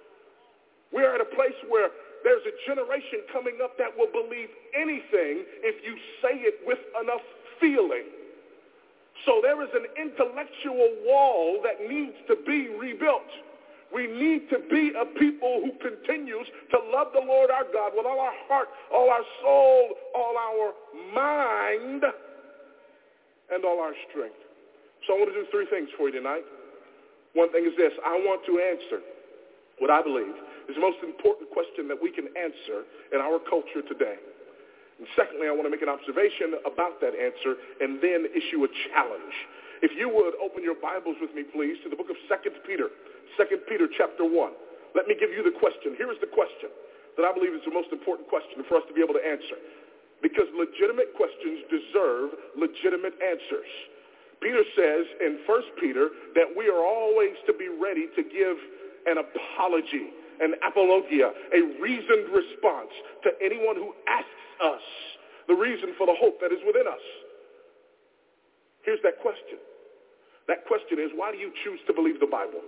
We are at a place where there's a generation coming up that will believe anything if you say it with enough feeling. So there is an intellectual wall that needs to be rebuilt. We need to be a people who continues to love the Lord our God with all our heart, all our soul, all our mind, and all our strength. So I want to do three things for you tonight. One thing is this. I want to answer what I believe is the most important question that we can answer in our culture today. And secondly, I want to make an observation about that answer and then issue a challenge. If you would open your Bibles with me, please, to the book of 2 Peter chapter 1. Let me give you the question. Here is the question that I believe is the most important question for us to be able to answer, because legitimate questions deserve legitimate answers. Peter says in 1 Peter that we are always to be ready to give an apology, an apologia, a reasoned response to anyone who asks us the reason for the hope that is within us. Here's that question. That question is, why do you choose to believe the Bible?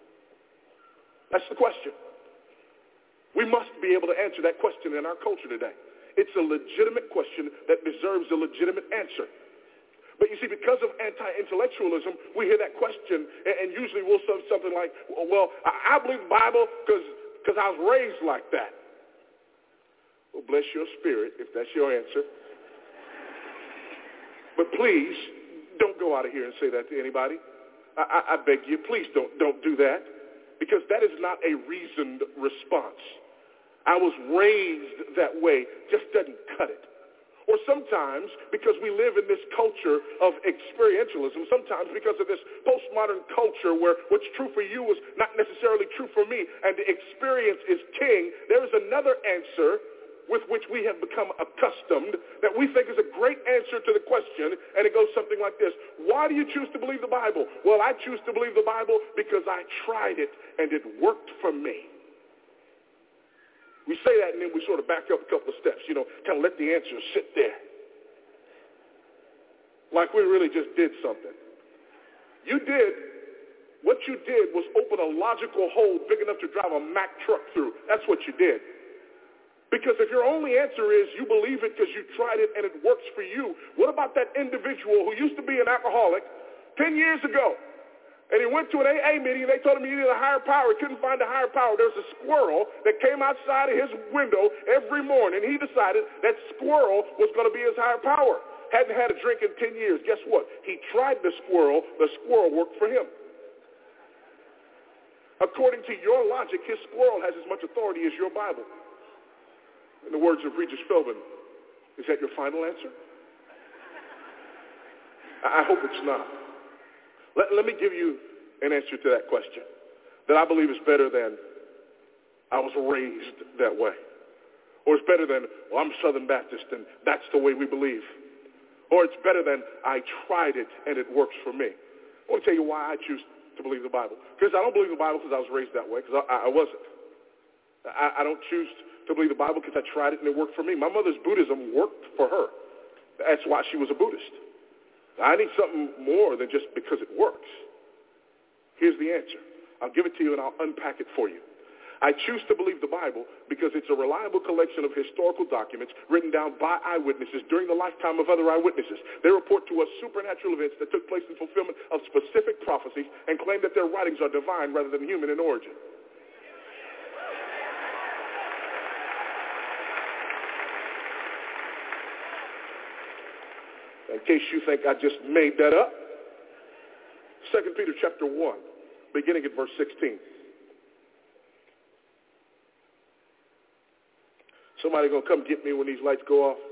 That's the question. We must be able to answer that question in our culture today. It's a legitimate question that deserves a legitimate answer. But you see, because of anti-intellectualism, we hear that question, and usually we'll say something like, well, I believe the Bible because I was raised like that. Well, bless your spirit if that's your answer. But please, don't go out of here and say that to anybody. I beg you, please don't do that. Because that is not a reasoned response. I was raised that way just doesn't cut it. Or sometimes, because we live in this culture of experientialism, sometimes because of this postmodern culture where what's true for you is not necessarily true for me, and the experience is king, there is another answer with which we have become accustomed that we think is a great answer to the question, and it goes something like this. Why do you choose to believe the Bible? Well, I choose to believe the Bible because I tried it, and it worked for me. We say that, and then we sort of back up a couple of steps, kind of let the answer sit there. Like we really just did something. What you did was open a logical hole big enough to drive a Mack truck through. That's what you did. Because if your only answer is you believe it because you tried it and it works for you, what about that individual who used to be an alcoholic 10 years ago? And he went to an AA meeting, and they told him he needed a higher power. He couldn't find a higher power. There was a squirrel that came outside of his window every morning. He decided that squirrel was going to be his higher power. Hadn't had a drink in 10 years. Guess what? He tried the squirrel. The squirrel worked for him. According to your logic, his squirrel has as much authority as your Bible. In the words of Regis Philbin, is that your final answer? I hope it's not. Let me give you an answer to that question that I believe is better than I was raised that way. Or it's better than, well, I'm Southern Baptist and that's the way we believe. Or it's better than I tried it and it works for me. I want to tell you why I choose to believe the Bible. Because I don't believe the Bible because I was raised that way, because I wasn't. I don't choose to believe the Bible because I tried it and it worked for me. My mother's Buddhism worked for her. That's why she was a Buddhist. I need something more than just because it works. Here's the answer. I'll give it to you and I'll unpack it for you. I choose to believe the Bible because it's a reliable collection of historical documents written down by eyewitnesses during the lifetime of other eyewitnesses. They report to us supernatural events that took place in fulfillment of specific prophecies and claim that their writings are divine rather than human in origin. In case you think I just made that up, 2 Peter chapter 1, beginning at verse 16. Somebody going to come get me when these lights go off?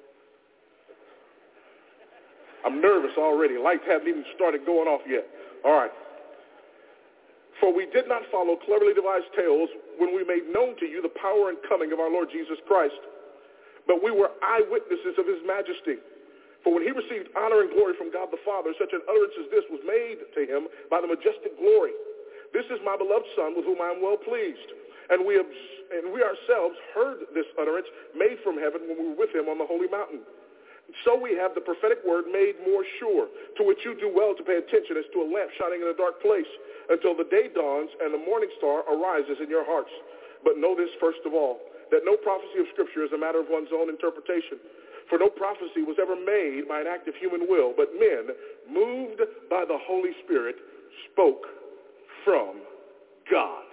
I'm nervous already. Lights haven't even started going off yet. All right. For we did not follow cleverly devised tales when we made known to you the power and coming of our Lord Jesus Christ, but we were eyewitnesses of his majesty. For when he received honor and glory from God the Father, such an utterance as this was made to him by the majestic glory. This is my beloved Son, with whom I am well pleased. And we ourselves heard this utterance made from heaven when we were with him on the holy mountain. So we have the prophetic word made more sure, to which you do well to pay attention as to a lamp shining in a dark place, until the day dawns and the morning star arises in your hearts. But know this first of all, that no prophecy of Scripture is a matter of one's own interpretation. For no prophecy was ever made by an act of human will, but men, moved by the Holy Spirit, spoke from God.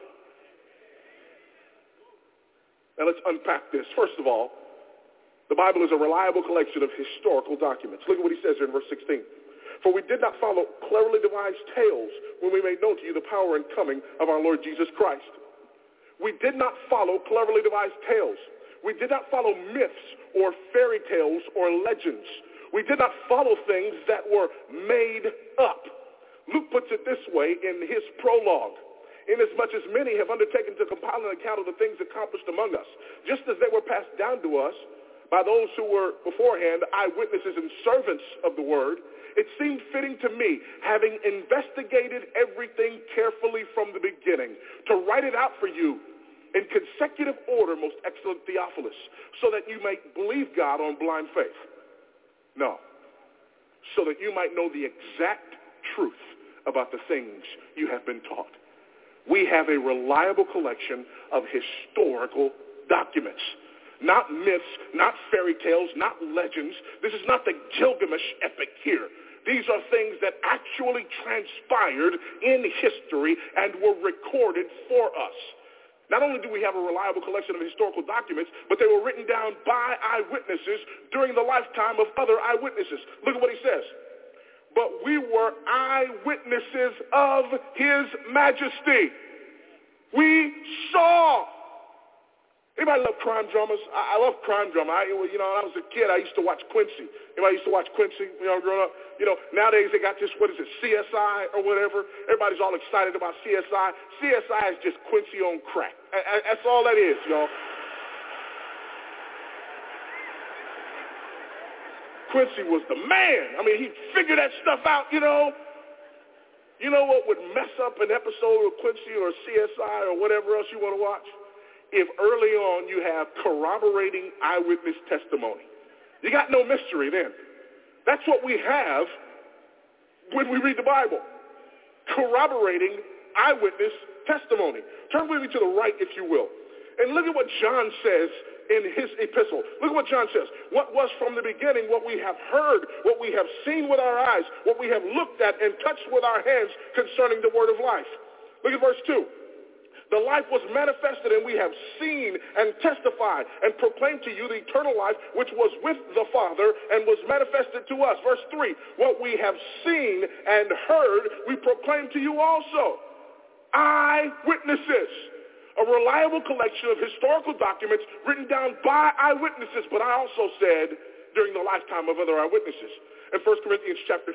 Now let's unpack this. First of all, the Bible is a reliable collection of historical documents. Look at what he says here in verse 16. For we did not follow cleverly devised tales when we made known to you the power and coming of our Lord Jesus Christ. We did not follow cleverly devised tales. We did not follow myths or fairy tales or legends. We did not follow things that were made up. Luke puts it this way in his prologue. Inasmuch as many have undertaken to compile an account of the things accomplished among us, just as they were passed down to us by those who were beforehand eyewitnesses and servants of the word, it seemed fitting to me, having investigated everything carefully from the beginning, to write it out for you in consecutive order, most excellent Theophilus, so that you might believe God on blind faith. No, so that you might know the exact truth about the things you have been taught. We have a reliable collection of historical documents. Not myths, not fairy tales, not legends. This is not the Gilgamesh epic here. These are things that actually transpired in history and were recorded for us. Not only do we have a reliable collection of historical documents, but they were written down by eyewitnesses during the lifetime of other eyewitnesses. Look at what he says. But we were eyewitnesses of his majesty. We saw Anybody love crime dramas? I love crime drama. When I was a kid, I used to watch Quincy. Anybody used to watch Quincy, growing up? Nowadays they got this, CSI or whatever. Everybody's all excited about CSI. CSI is just Quincy on crack. That's all that is, y'all. Quincy was the man. I mean, he figured that stuff out, You know what would mess up an episode of Quincy or CSI or whatever else you want to watch? If early on you have corroborating eyewitness testimony. You got no mystery then. That's what we have when we read the Bible. Corroborating eyewitness testimony. Turn with me to the right, if you will. And look at what John says in his epistle. Look at what John says. What was from the beginning, what we have heard, what we have seen with our eyes, what we have looked at and touched with our hands concerning the word of life. Look at verse 2. The life was manifested, and we have seen and testified and proclaimed to you the eternal life which was with the Father and was manifested to us. Verse 3, what we have seen and heard, we proclaim to you also. Eyewitnesses, a reliable collection of historical documents written down by eyewitnesses, but I also said during the lifetime of other eyewitnesses. In 1 Corinthians chapter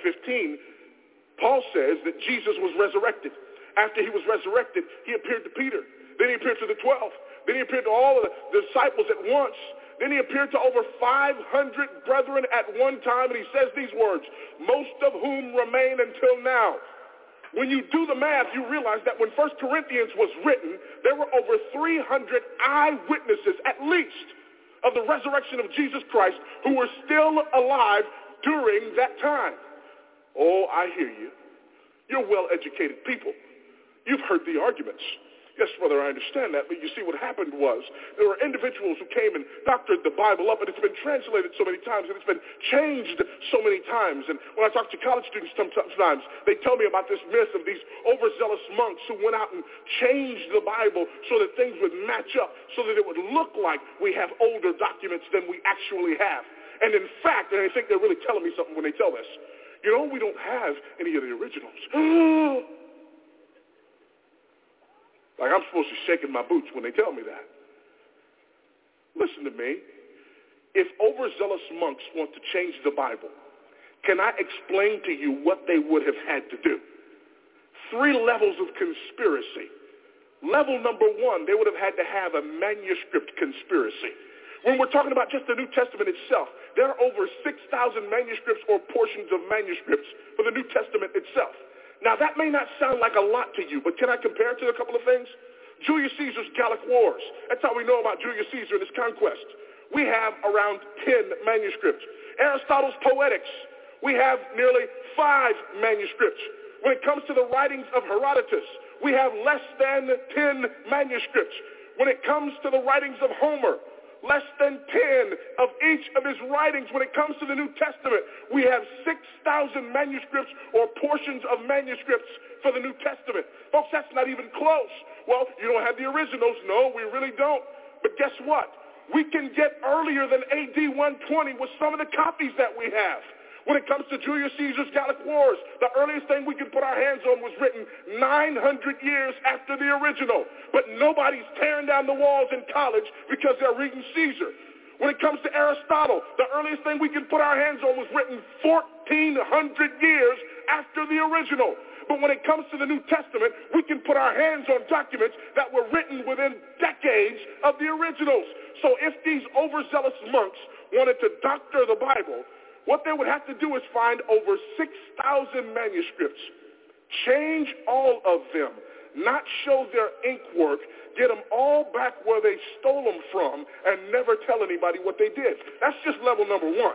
15, Paul says that Jesus was resurrected. After he was resurrected, he appeared to Peter. Then he appeared to the 12. Then he appeared to all of the disciples at once. Then he appeared to over 500 brethren at one time, and he says these words, most of whom remain until now. When you do the math, you realize that when 1 Corinthians was written, there were over 300 eyewitnesses, at least, of the resurrection of Jesus Christ who were still alive during that time. Oh, I hear you. You're well-educated people. You've heard the arguments. Yes, brother, I understand that, but you see what happened was there were individuals who came and doctored the Bible up, and it's been translated so many times, and it's been changed so many times. And when I talk to college students sometimes, they tell me about this myth of these overzealous monks who went out and changed the Bible so that things would match up, so that it would look like we have older documents than we actually have. And in fact, and I think they're really telling me something when they tell this, we don't have any of the originals. Like I'm supposed to be shaking my boots when they tell me that. Listen to me. If overzealous monks want to change the Bible, can I explain to you what they would have had to do? 3 levels of conspiracy. Level number 1, they would have had to have a manuscript conspiracy. When we're talking about just the New Testament itself, there are over 6,000 manuscripts or portions of manuscripts for the New Testament itself. Now, that may not sound like a lot to you, but can I compare it to a couple of things? Julius Caesar's Gallic Wars. That's how we know about Julius Caesar and his conquest. We have around 10 manuscripts. Aristotle's Poetics. We have nearly 5 manuscripts. When it comes to the writings of Herodotus, we have less than 10 manuscripts. When it comes to the writings of Homer, less than 10 of each of his writings. When it comes to the New Testament, we have 6,000 manuscripts or portions of manuscripts for the New Testament. Folks, that's not even close. Well, you don't have the originals. No, we really don't. But guess what? We can get earlier than AD 120 with some of the copies that we have. When it comes to Julius Caesar's Gallic Wars, the earliest thing we could put our hands on was written 900 years after the original. But nobody's tearing down the walls in college because they're reading Caesar. When it comes to Aristotle, the earliest thing we could put our hands on was written 1,400 years after the original. But when it comes to the New Testament, we can put our hands on documents that were written within decades of the originals. So if these overzealous monks wanted to doctor the Bible, what they would have to do is find over 6,000 manuscripts, change all of them, not show their ink work, get them all back where they stole them from, and never tell anybody what they did. That's just level number 1.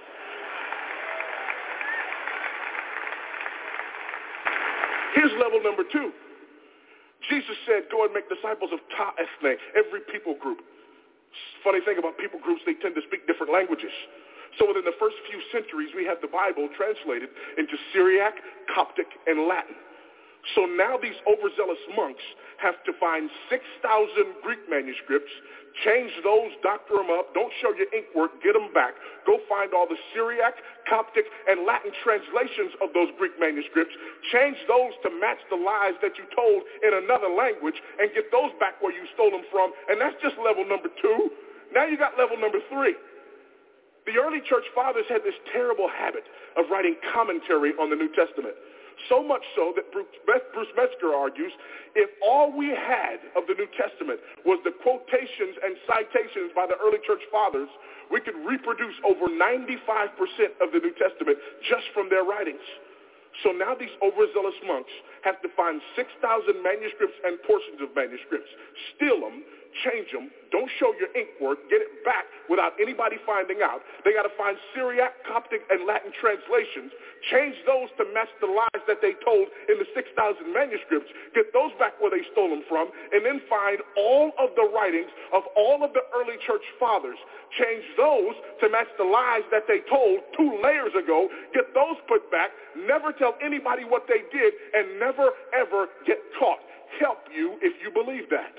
Here's level number 2. Jesus said, go and make disciples of ta ethne, every people group. Funny thing about people groups, they tend to speak different languages. So within the first few centuries, we have the Bible translated into Syriac, Coptic, and Latin. So now these overzealous monks have to find 6,000 Greek manuscripts, change those, doctor them up, don't show your ink work, get them back. Go find all the Syriac, Coptic, and Latin translations of those Greek manuscripts, change those to match the lies that you told in another language, and get those back where you stole them from. And that's just level number 2. Now you got level number 3. The early church fathers had this terrible habit of writing commentary on the New Testament. So much so that Bruce Metzger argues, if all we had of the New Testament was the quotations and citations by the early church fathers, we could reproduce over 95% of the New Testament just from their writings. So now these overzealous monks have to find 6,000 manuscripts and portions of manuscripts, steal them, change them, don't show your ink work, get it back without anybody finding out. They got to find Syriac, Coptic, and Latin translations, change those to match the lies that they told in the 6,000 manuscripts, get those back where they stole them from, and then find all of the writings of all of the early church fathers, change those to match the lies that they told 2 layers ago, get those put back, never tell anybody what they did, and never, ever get caught. Help you if you believe that.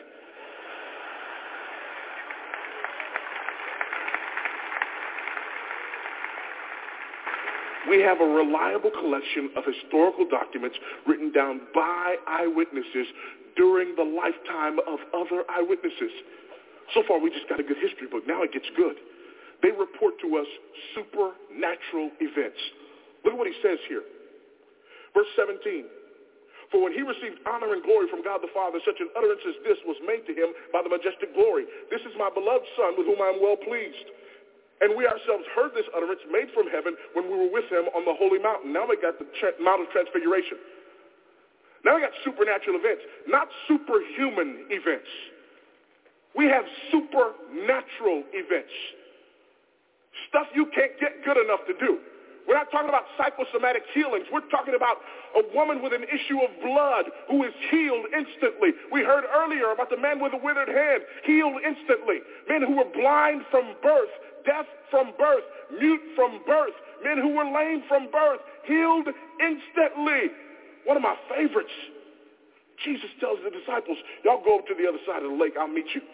We have a reliable collection of historical documents written down by eyewitnesses during the lifetime of other eyewitnesses. So far, we just got a good history book. Now it gets good. They report to us supernatural events. Look at what he says here. Verse 17. For when he received honor and glory from God the Father, such an utterance as this was made to him by the majestic glory. This is my beloved Son with whom I am well pleased. And we ourselves heard this utterance made from heaven when we were with him on the holy mountain. Now we got the Mount of Transfiguration. Now we got supernatural events, not superhuman events. We have supernatural events. Stuff you can't get good enough to do. We're not talking about psychosomatic healings. We're talking about a woman with an issue of blood who is healed instantly. We heard earlier about the man with a withered hand, healed instantly. Men who were blind from birth, deaf from birth, mute from birth, men who were lame from birth, healed instantly. One of my favorites. Jesus tells the disciples, y'all go up to the other side of the lake, I'll meet you.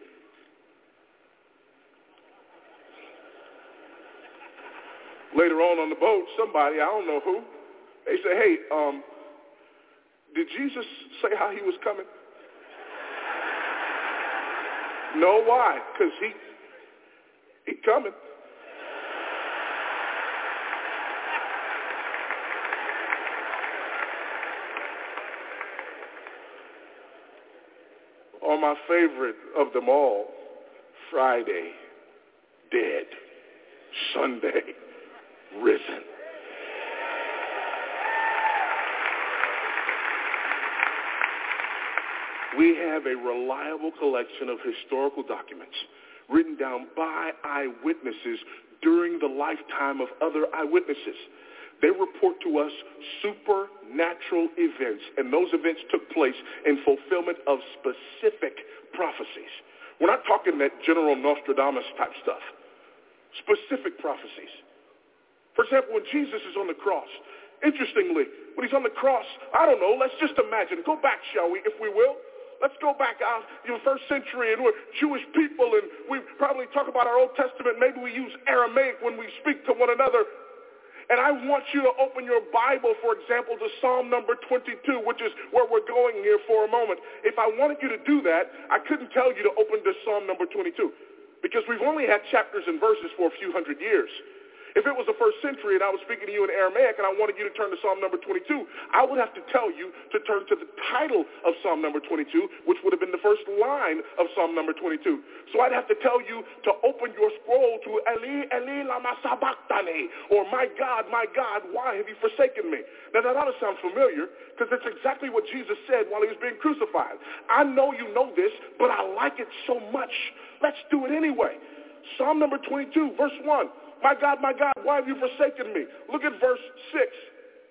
Later on the boat, somebody, I don't know who, they say, hey, did Jesus say how he was coming? No, why? Because he coming. Or my favorite of them all, Friday, dead. Sunday, risen. We have a reliable collection of historical documents written down by eyewitnesses during the lifetime of other eyewitnesses. They report to us supernatural events, and those events took place in fulfillment of specific prophecies. We're not talking that General Nostradamus type stuff. Specific prophecies. For example, when Jesus is on the cross, interestingly, when he's on the cross, I don't know, let's just imagine. Go back, shall we, if we will? Let's go back out in the first century, and we're Jewish people, and we probably talk about our Old Testament. Maybe we use Aramaic when we speak to one another. And I want you to open your Bible, for example, to Psalm number 22, which is where we're going here for a moment. If I wanted you to do that, I couldn't tell you to open to Psalm number 22 because we've only had chapters and verses for a few hundred years. If it was the first century and I was speaking to you in Aramaic and I wanted you to turn to Psalm number 22, I would have to tell you to turn to the title of Psalm number 22, which would have been the first line of Psalm number 22. So I'd have to tell you to open your scroll to Eli, Eli, lama sabachthani, or my God, why have you forsaken me? Now that ought to sound familiar because that's exactly what Jesus said while he was being crucified. I know you know this, but I like it so much. Let's do it anyway. Psalm number 22, verse 1. My God, why have you forsaken me? Look at verse 6.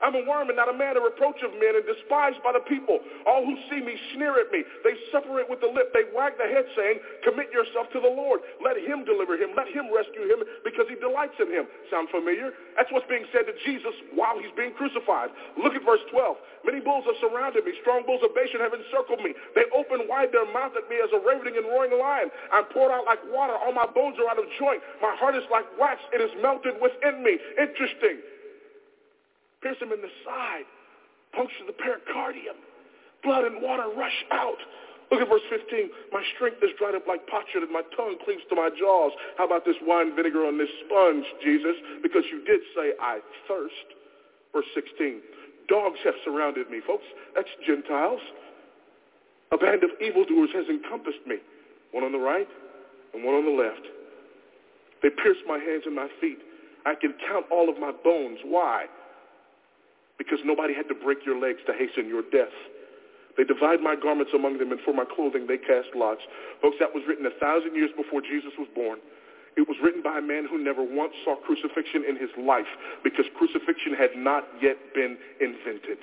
I'm a worm and not a man, a reproach of men and despised by the people. All who see me sneer at me. They separate with the lip. They wag the head, saying, commit yourself to the Lord. Let him deliver him. Let him rescue him because he delights in him. Sound familiar? That's what's being said to Jesus while he's being crucified. Look at verse 12. Many bulls have surrounded me. Strong bulls of Bashan have encircled me. They open wide their mouth at me as a ravening and roaring lion. I'm poured out like water. All my bones are out of joint. My heart is like wax. It is melted within me. Interesting. Pierce him in the side, puncture the pericardium. Blood and water rush out. Look at verse 15. My strength is dried up like potsherd, and my tongue cleaves to my jaws. How about this wine vinegar on this sponge, Jesus? Because you did say, I thirst. Verse 16. Dogs have surrounded me. Folks, that's Gentiles. A band of evildoers has encompassed me. One on the right and one on the left. They pierce my hands and my feet. I can count all of my bones. Why? Because nobody had to break your legs to hasten your death. They divide my garments among them, and for my clothing they cast lots. Folks, that was written 1,000 years before Jesus was born. It was written by a man who never once saw crucifixion in his life because crucifixion had not yet been invented.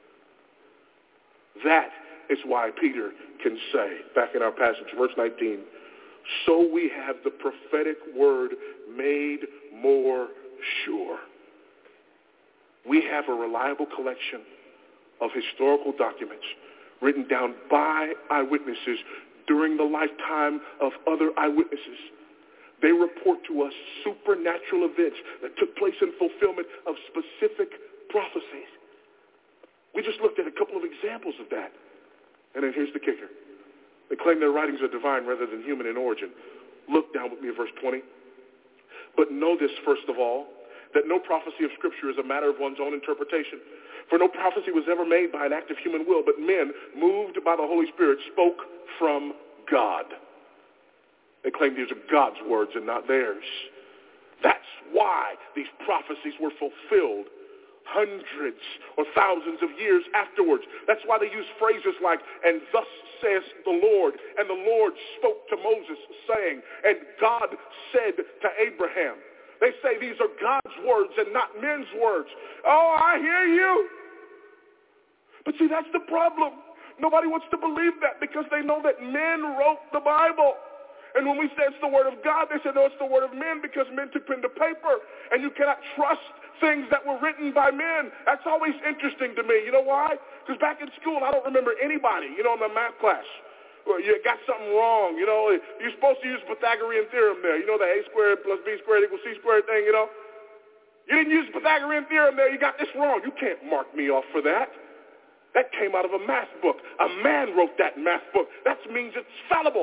That is why Peter can say, back in our passage, verse 19, so we have the prophetic word made more sure. We have a reliable collection of historical documents written down by eyewitnesses during the lifetime of other eyewitnesses. They report to us supernatural events that took place in fulfillment of specific prophecies. We just looked at a couple of examples of that. And then here's the kicker. They claim their writings are divine rather than human in origin. Look down with me at verse 20. But know this, first of all, that no prophecy of Scripture is a matter of one's own interpretation. For no prophecy was ever made by an act of human will, but men, moved by the Holy Spirit, spoke from God. They claim these are God's words and not theirs. That's why these prophecies were fulfilled hundreds or thousands of years afterwards. That's why they use phrases like, and thus says the Lord, and the Lord spoke to Moses, saying, and God said to Abraham. They say these are God's words and not men's words. Oh, I hear you. But see, that's the problem. Nobody wants to believe that because they know that men wrote the Bible. And when we say it's the word of God, they say, no, it's the word of men because men took pen to paper. And you cannot trust things that were written by men. That's always interesting to me. You know why? Because back in school, I don't remember anybody, in my math class. Well, you got something wrong, you're supposed to use Pythagorean theorem there. The a squared plus b squared equals c squared thing, You didn't use Pythagorean theorem there. You got this wrong. You can't mark me off for that. That came out of a math book. A man wrote that math book. That means it's fallible.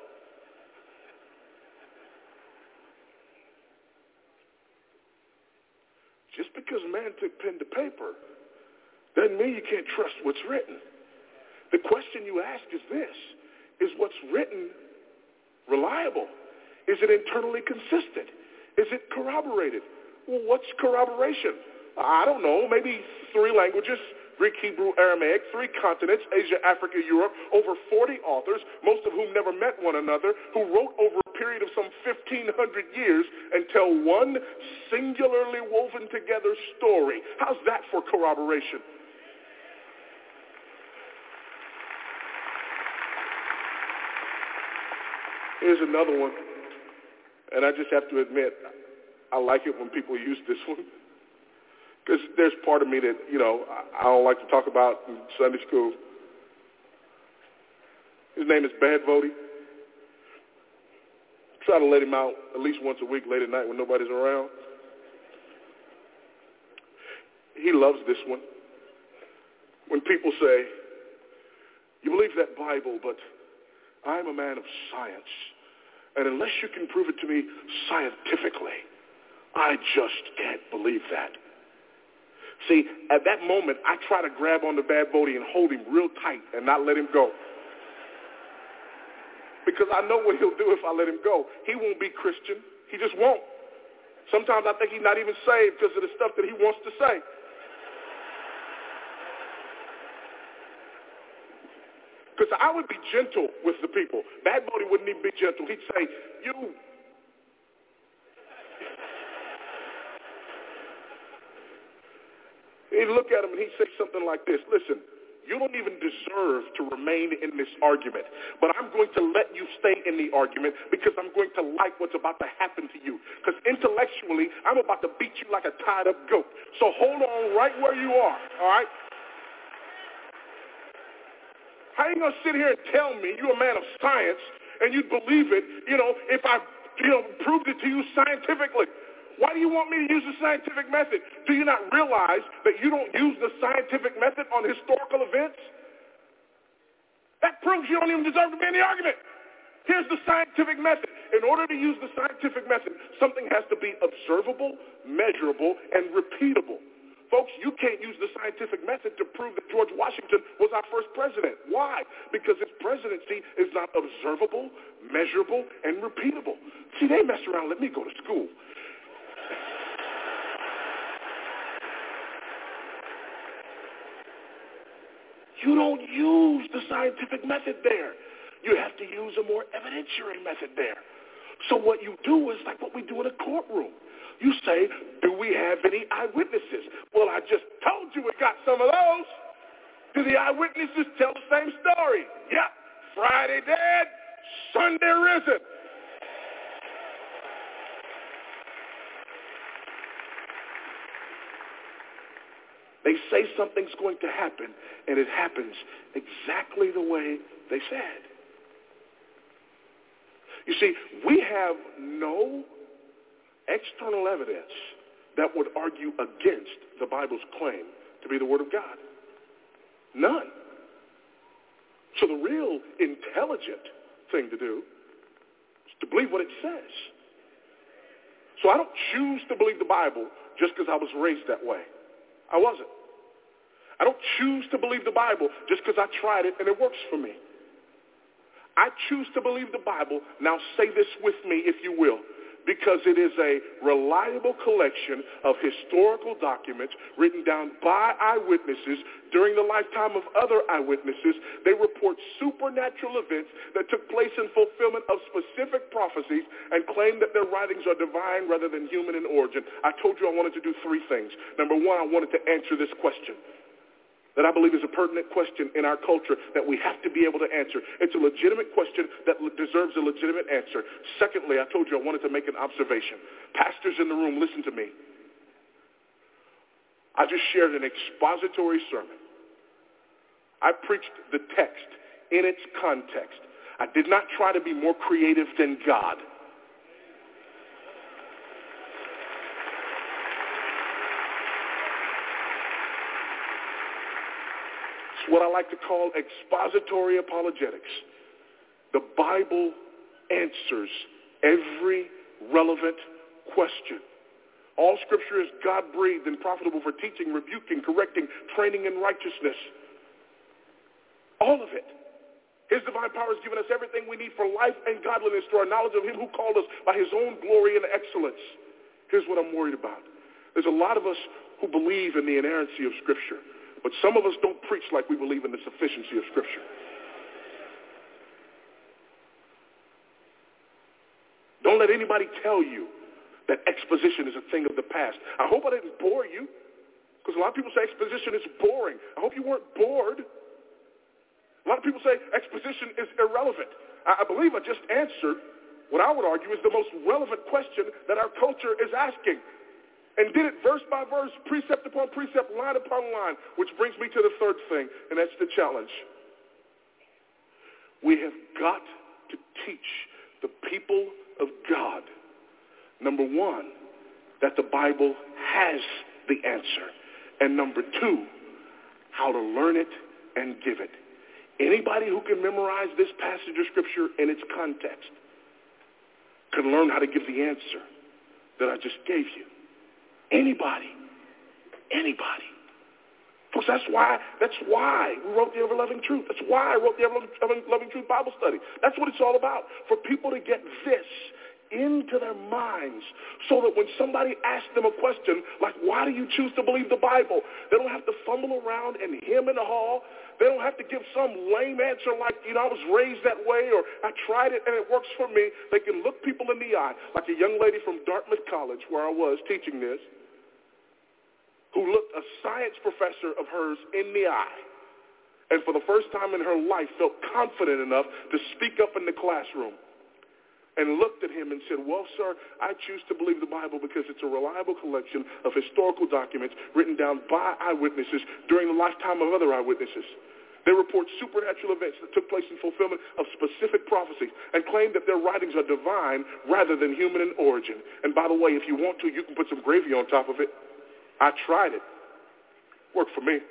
Just because man took pen to paper doesn't mean you can't trust what's written. The question you ask is this. Is what's written reliable? Is it internally consistent? Is it corroborated? Well, what's corroboration? I don't know. Maybe 3 languages, Greek, Hebrew, Aramaic, 3 continents, Asia, Africa, Europe, over 40 authors, most of whom never met one another, who wrote over a period of some 1,500 years and tell one singularly woven together story. How's that for corroboration? Here's another one, and I just have to admit, I like it when people use this one, because there's part of me that, I don't like to talk about in Sunday school. His name is Bad Vody. Try to let him out at least once a week late at night when nobody's around. He loves this one. When people say, you believe that Bible, but I'm a man of science, and unless you can prove it to me scientifically, I just can't believe that. See, at that moment, I try to grab on the Bad Vody and hold him real tight and not let him go. Because I know what he'll do if I let him go. He won't be Christian. He just won't. Sometimes I think he's not even saved because of the stuff that he wants to say. Because I would be gentle with the people. Bad Vody wouldn't even be gentle. He'd say, you. he'd look at him and he'd say something like this: listen, you don't even deserve to remain in this argument, but I'm going to let you stay in the argument because I'm going to like what's about to happen to you. Because intellectually, I'm about to beat you like a tied-up goat. So hold on right where you are, all right? How are you going to sit here and tell me you're a man of science and you'd believe it, if I, proved it to you scientifically? Why do you want me to use the scientific method? Do you not realize that you don't use the scientific method on historical events? That proves you don't even deserve to be in the argument. Here's the scientific method. In order to use the scientific method, something has to be observable, measurable, and repeatable. Folks, you can't use the scientific method to prove that George Washington was our first president. Why? Because his presidency is not observable, measurable, and repeatable. See, they mess around and let me go to school. You don't use the scientific method there. You have to use a more evidentiary method there. So what you do is like what we do in a courtroom. You say, do we have any eyewitnesses? Well, I just told you we got some of those. Do the eyewitnesses tell the same story? Yep. Friday dead, Sunday risen. They say something's going to happen, and it happens exactly the way they said. You see, we have no external evidence that would argue against the Bible's claim to be the Word of God. None. So the real intelligent thing to do is to believe what it says. So I don't choose to believe the Bible just because I was raised that way. I wasn't. I don't choose to believe the Bible just because I tried it and it works for me. I choose to believe the Bible, now say this with me if you will, because it is a reliable collection of historical documents written down by eyewitnesses during the lifetime of other eyewitnesses. They report supernatural events that took place in fulfillment of specific prophecies and claim that their writings are divine rather than human in origin. I told you I wanted to do three things. Number one, I wanted to answer this question that I believe is a pertinent question in our culture that we have to be able to answer. It's a legitimate question that deserves a legitimate answer. Secondly, I told you I wanted to make an observation. Pastors in the room, listen to me. I just shared an expository sermon. I preached the text in its context. I did not try to be more creative than God. What I like to call expository apologetics. The Bible answers every relevant question. All Scripture is God-breathed and profitable for teaching, rebuking, correcting, training in righteousness. All of it. His divine power has given us everything we need for life and godliness through our knowledge of him who called us by his own glory and excellence. Here's what I'm worried about. There's a lot of us who believe in the inerrancy of Scripture. But some of us don't preach like we believe in the sufficiency of Scripture. Don't let anybody tell you that exposition is a thing of the past. I hope I didn't bore you, because a lot of people say exposition is boring. I hope you weren't bored. A lot of people say exposition is irrelevant. I believe I just answered what I would argue is the most relevant question that our culture is asking. And did it verse by verse, precept upon precept, line upon line, which brings me to the third thing, and that's the challenge. We have got to teach the people of God, number one, that the Bible has the answer, and number two, how to learn it and give it. Anybody who can memorize this passage of Scripture in its context can learn how to give the answer that I just gave you. Anybody. Folks, that's why we wrote the Ever-Loving Truth. That's why I wrote the Ever-Loving Truth Bible Study. That's what it's all about, for people to get this into their minds so that when somebody asks them a question like, why do you choose to believe the Bible? They don't have to fumble around and hem and haw. They don't have to give some lame answer like, I was raised that way, or I tried it and it works for me. They can look people in the eye, like a young lady from Dartmouth College, where I was teaching this, who looked a science professor of hers in the eye and for the first time in her life felt confident enough to speak up in the classroom and looked at him and said, well, sir, I choose to believe the Bible because it's a reliable collection of historical documents written down by eyewitnesses during the lifetime of other eyewitnesses. They report supernatural events that took place in fulfillment of specific prophecies and claim that their writings are divine rather than human in origin. And by the way, if you want to, you can put some gravy on top of it. I tried it. Worked for me.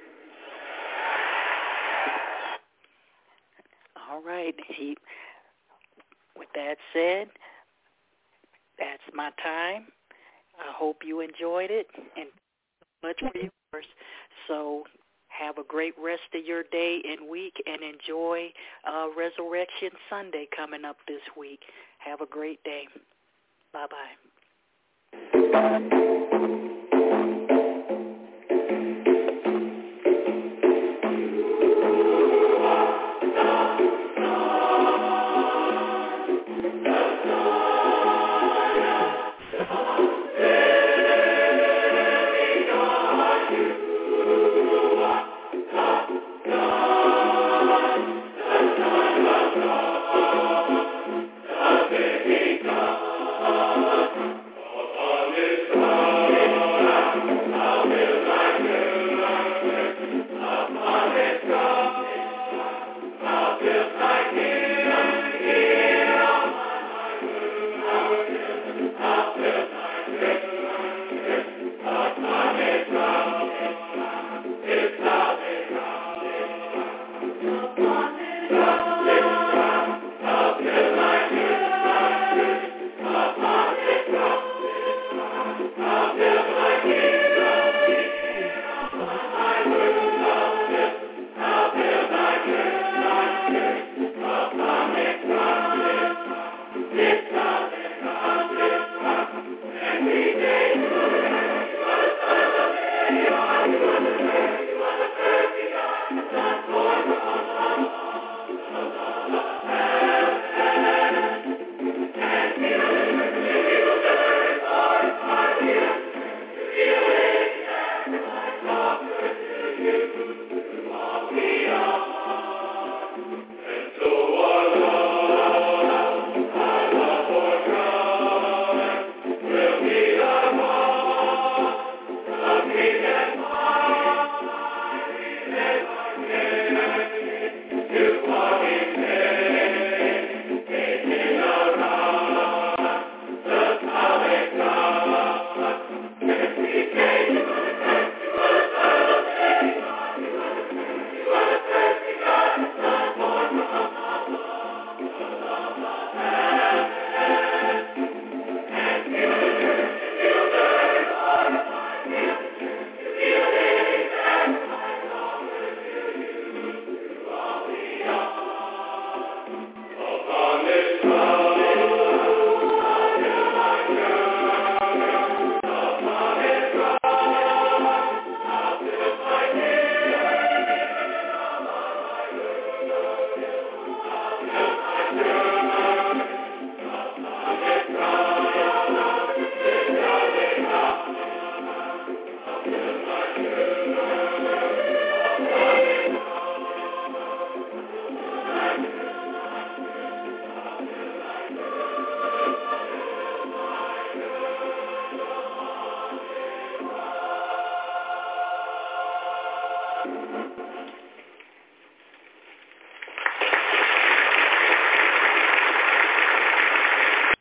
All right. With that said, that's my time. I hope you enjoyed it and much for yours. So have a great rest of your day and week and enjoy Resurrection Sunday coming up this week. Have a great day. Bye-bye.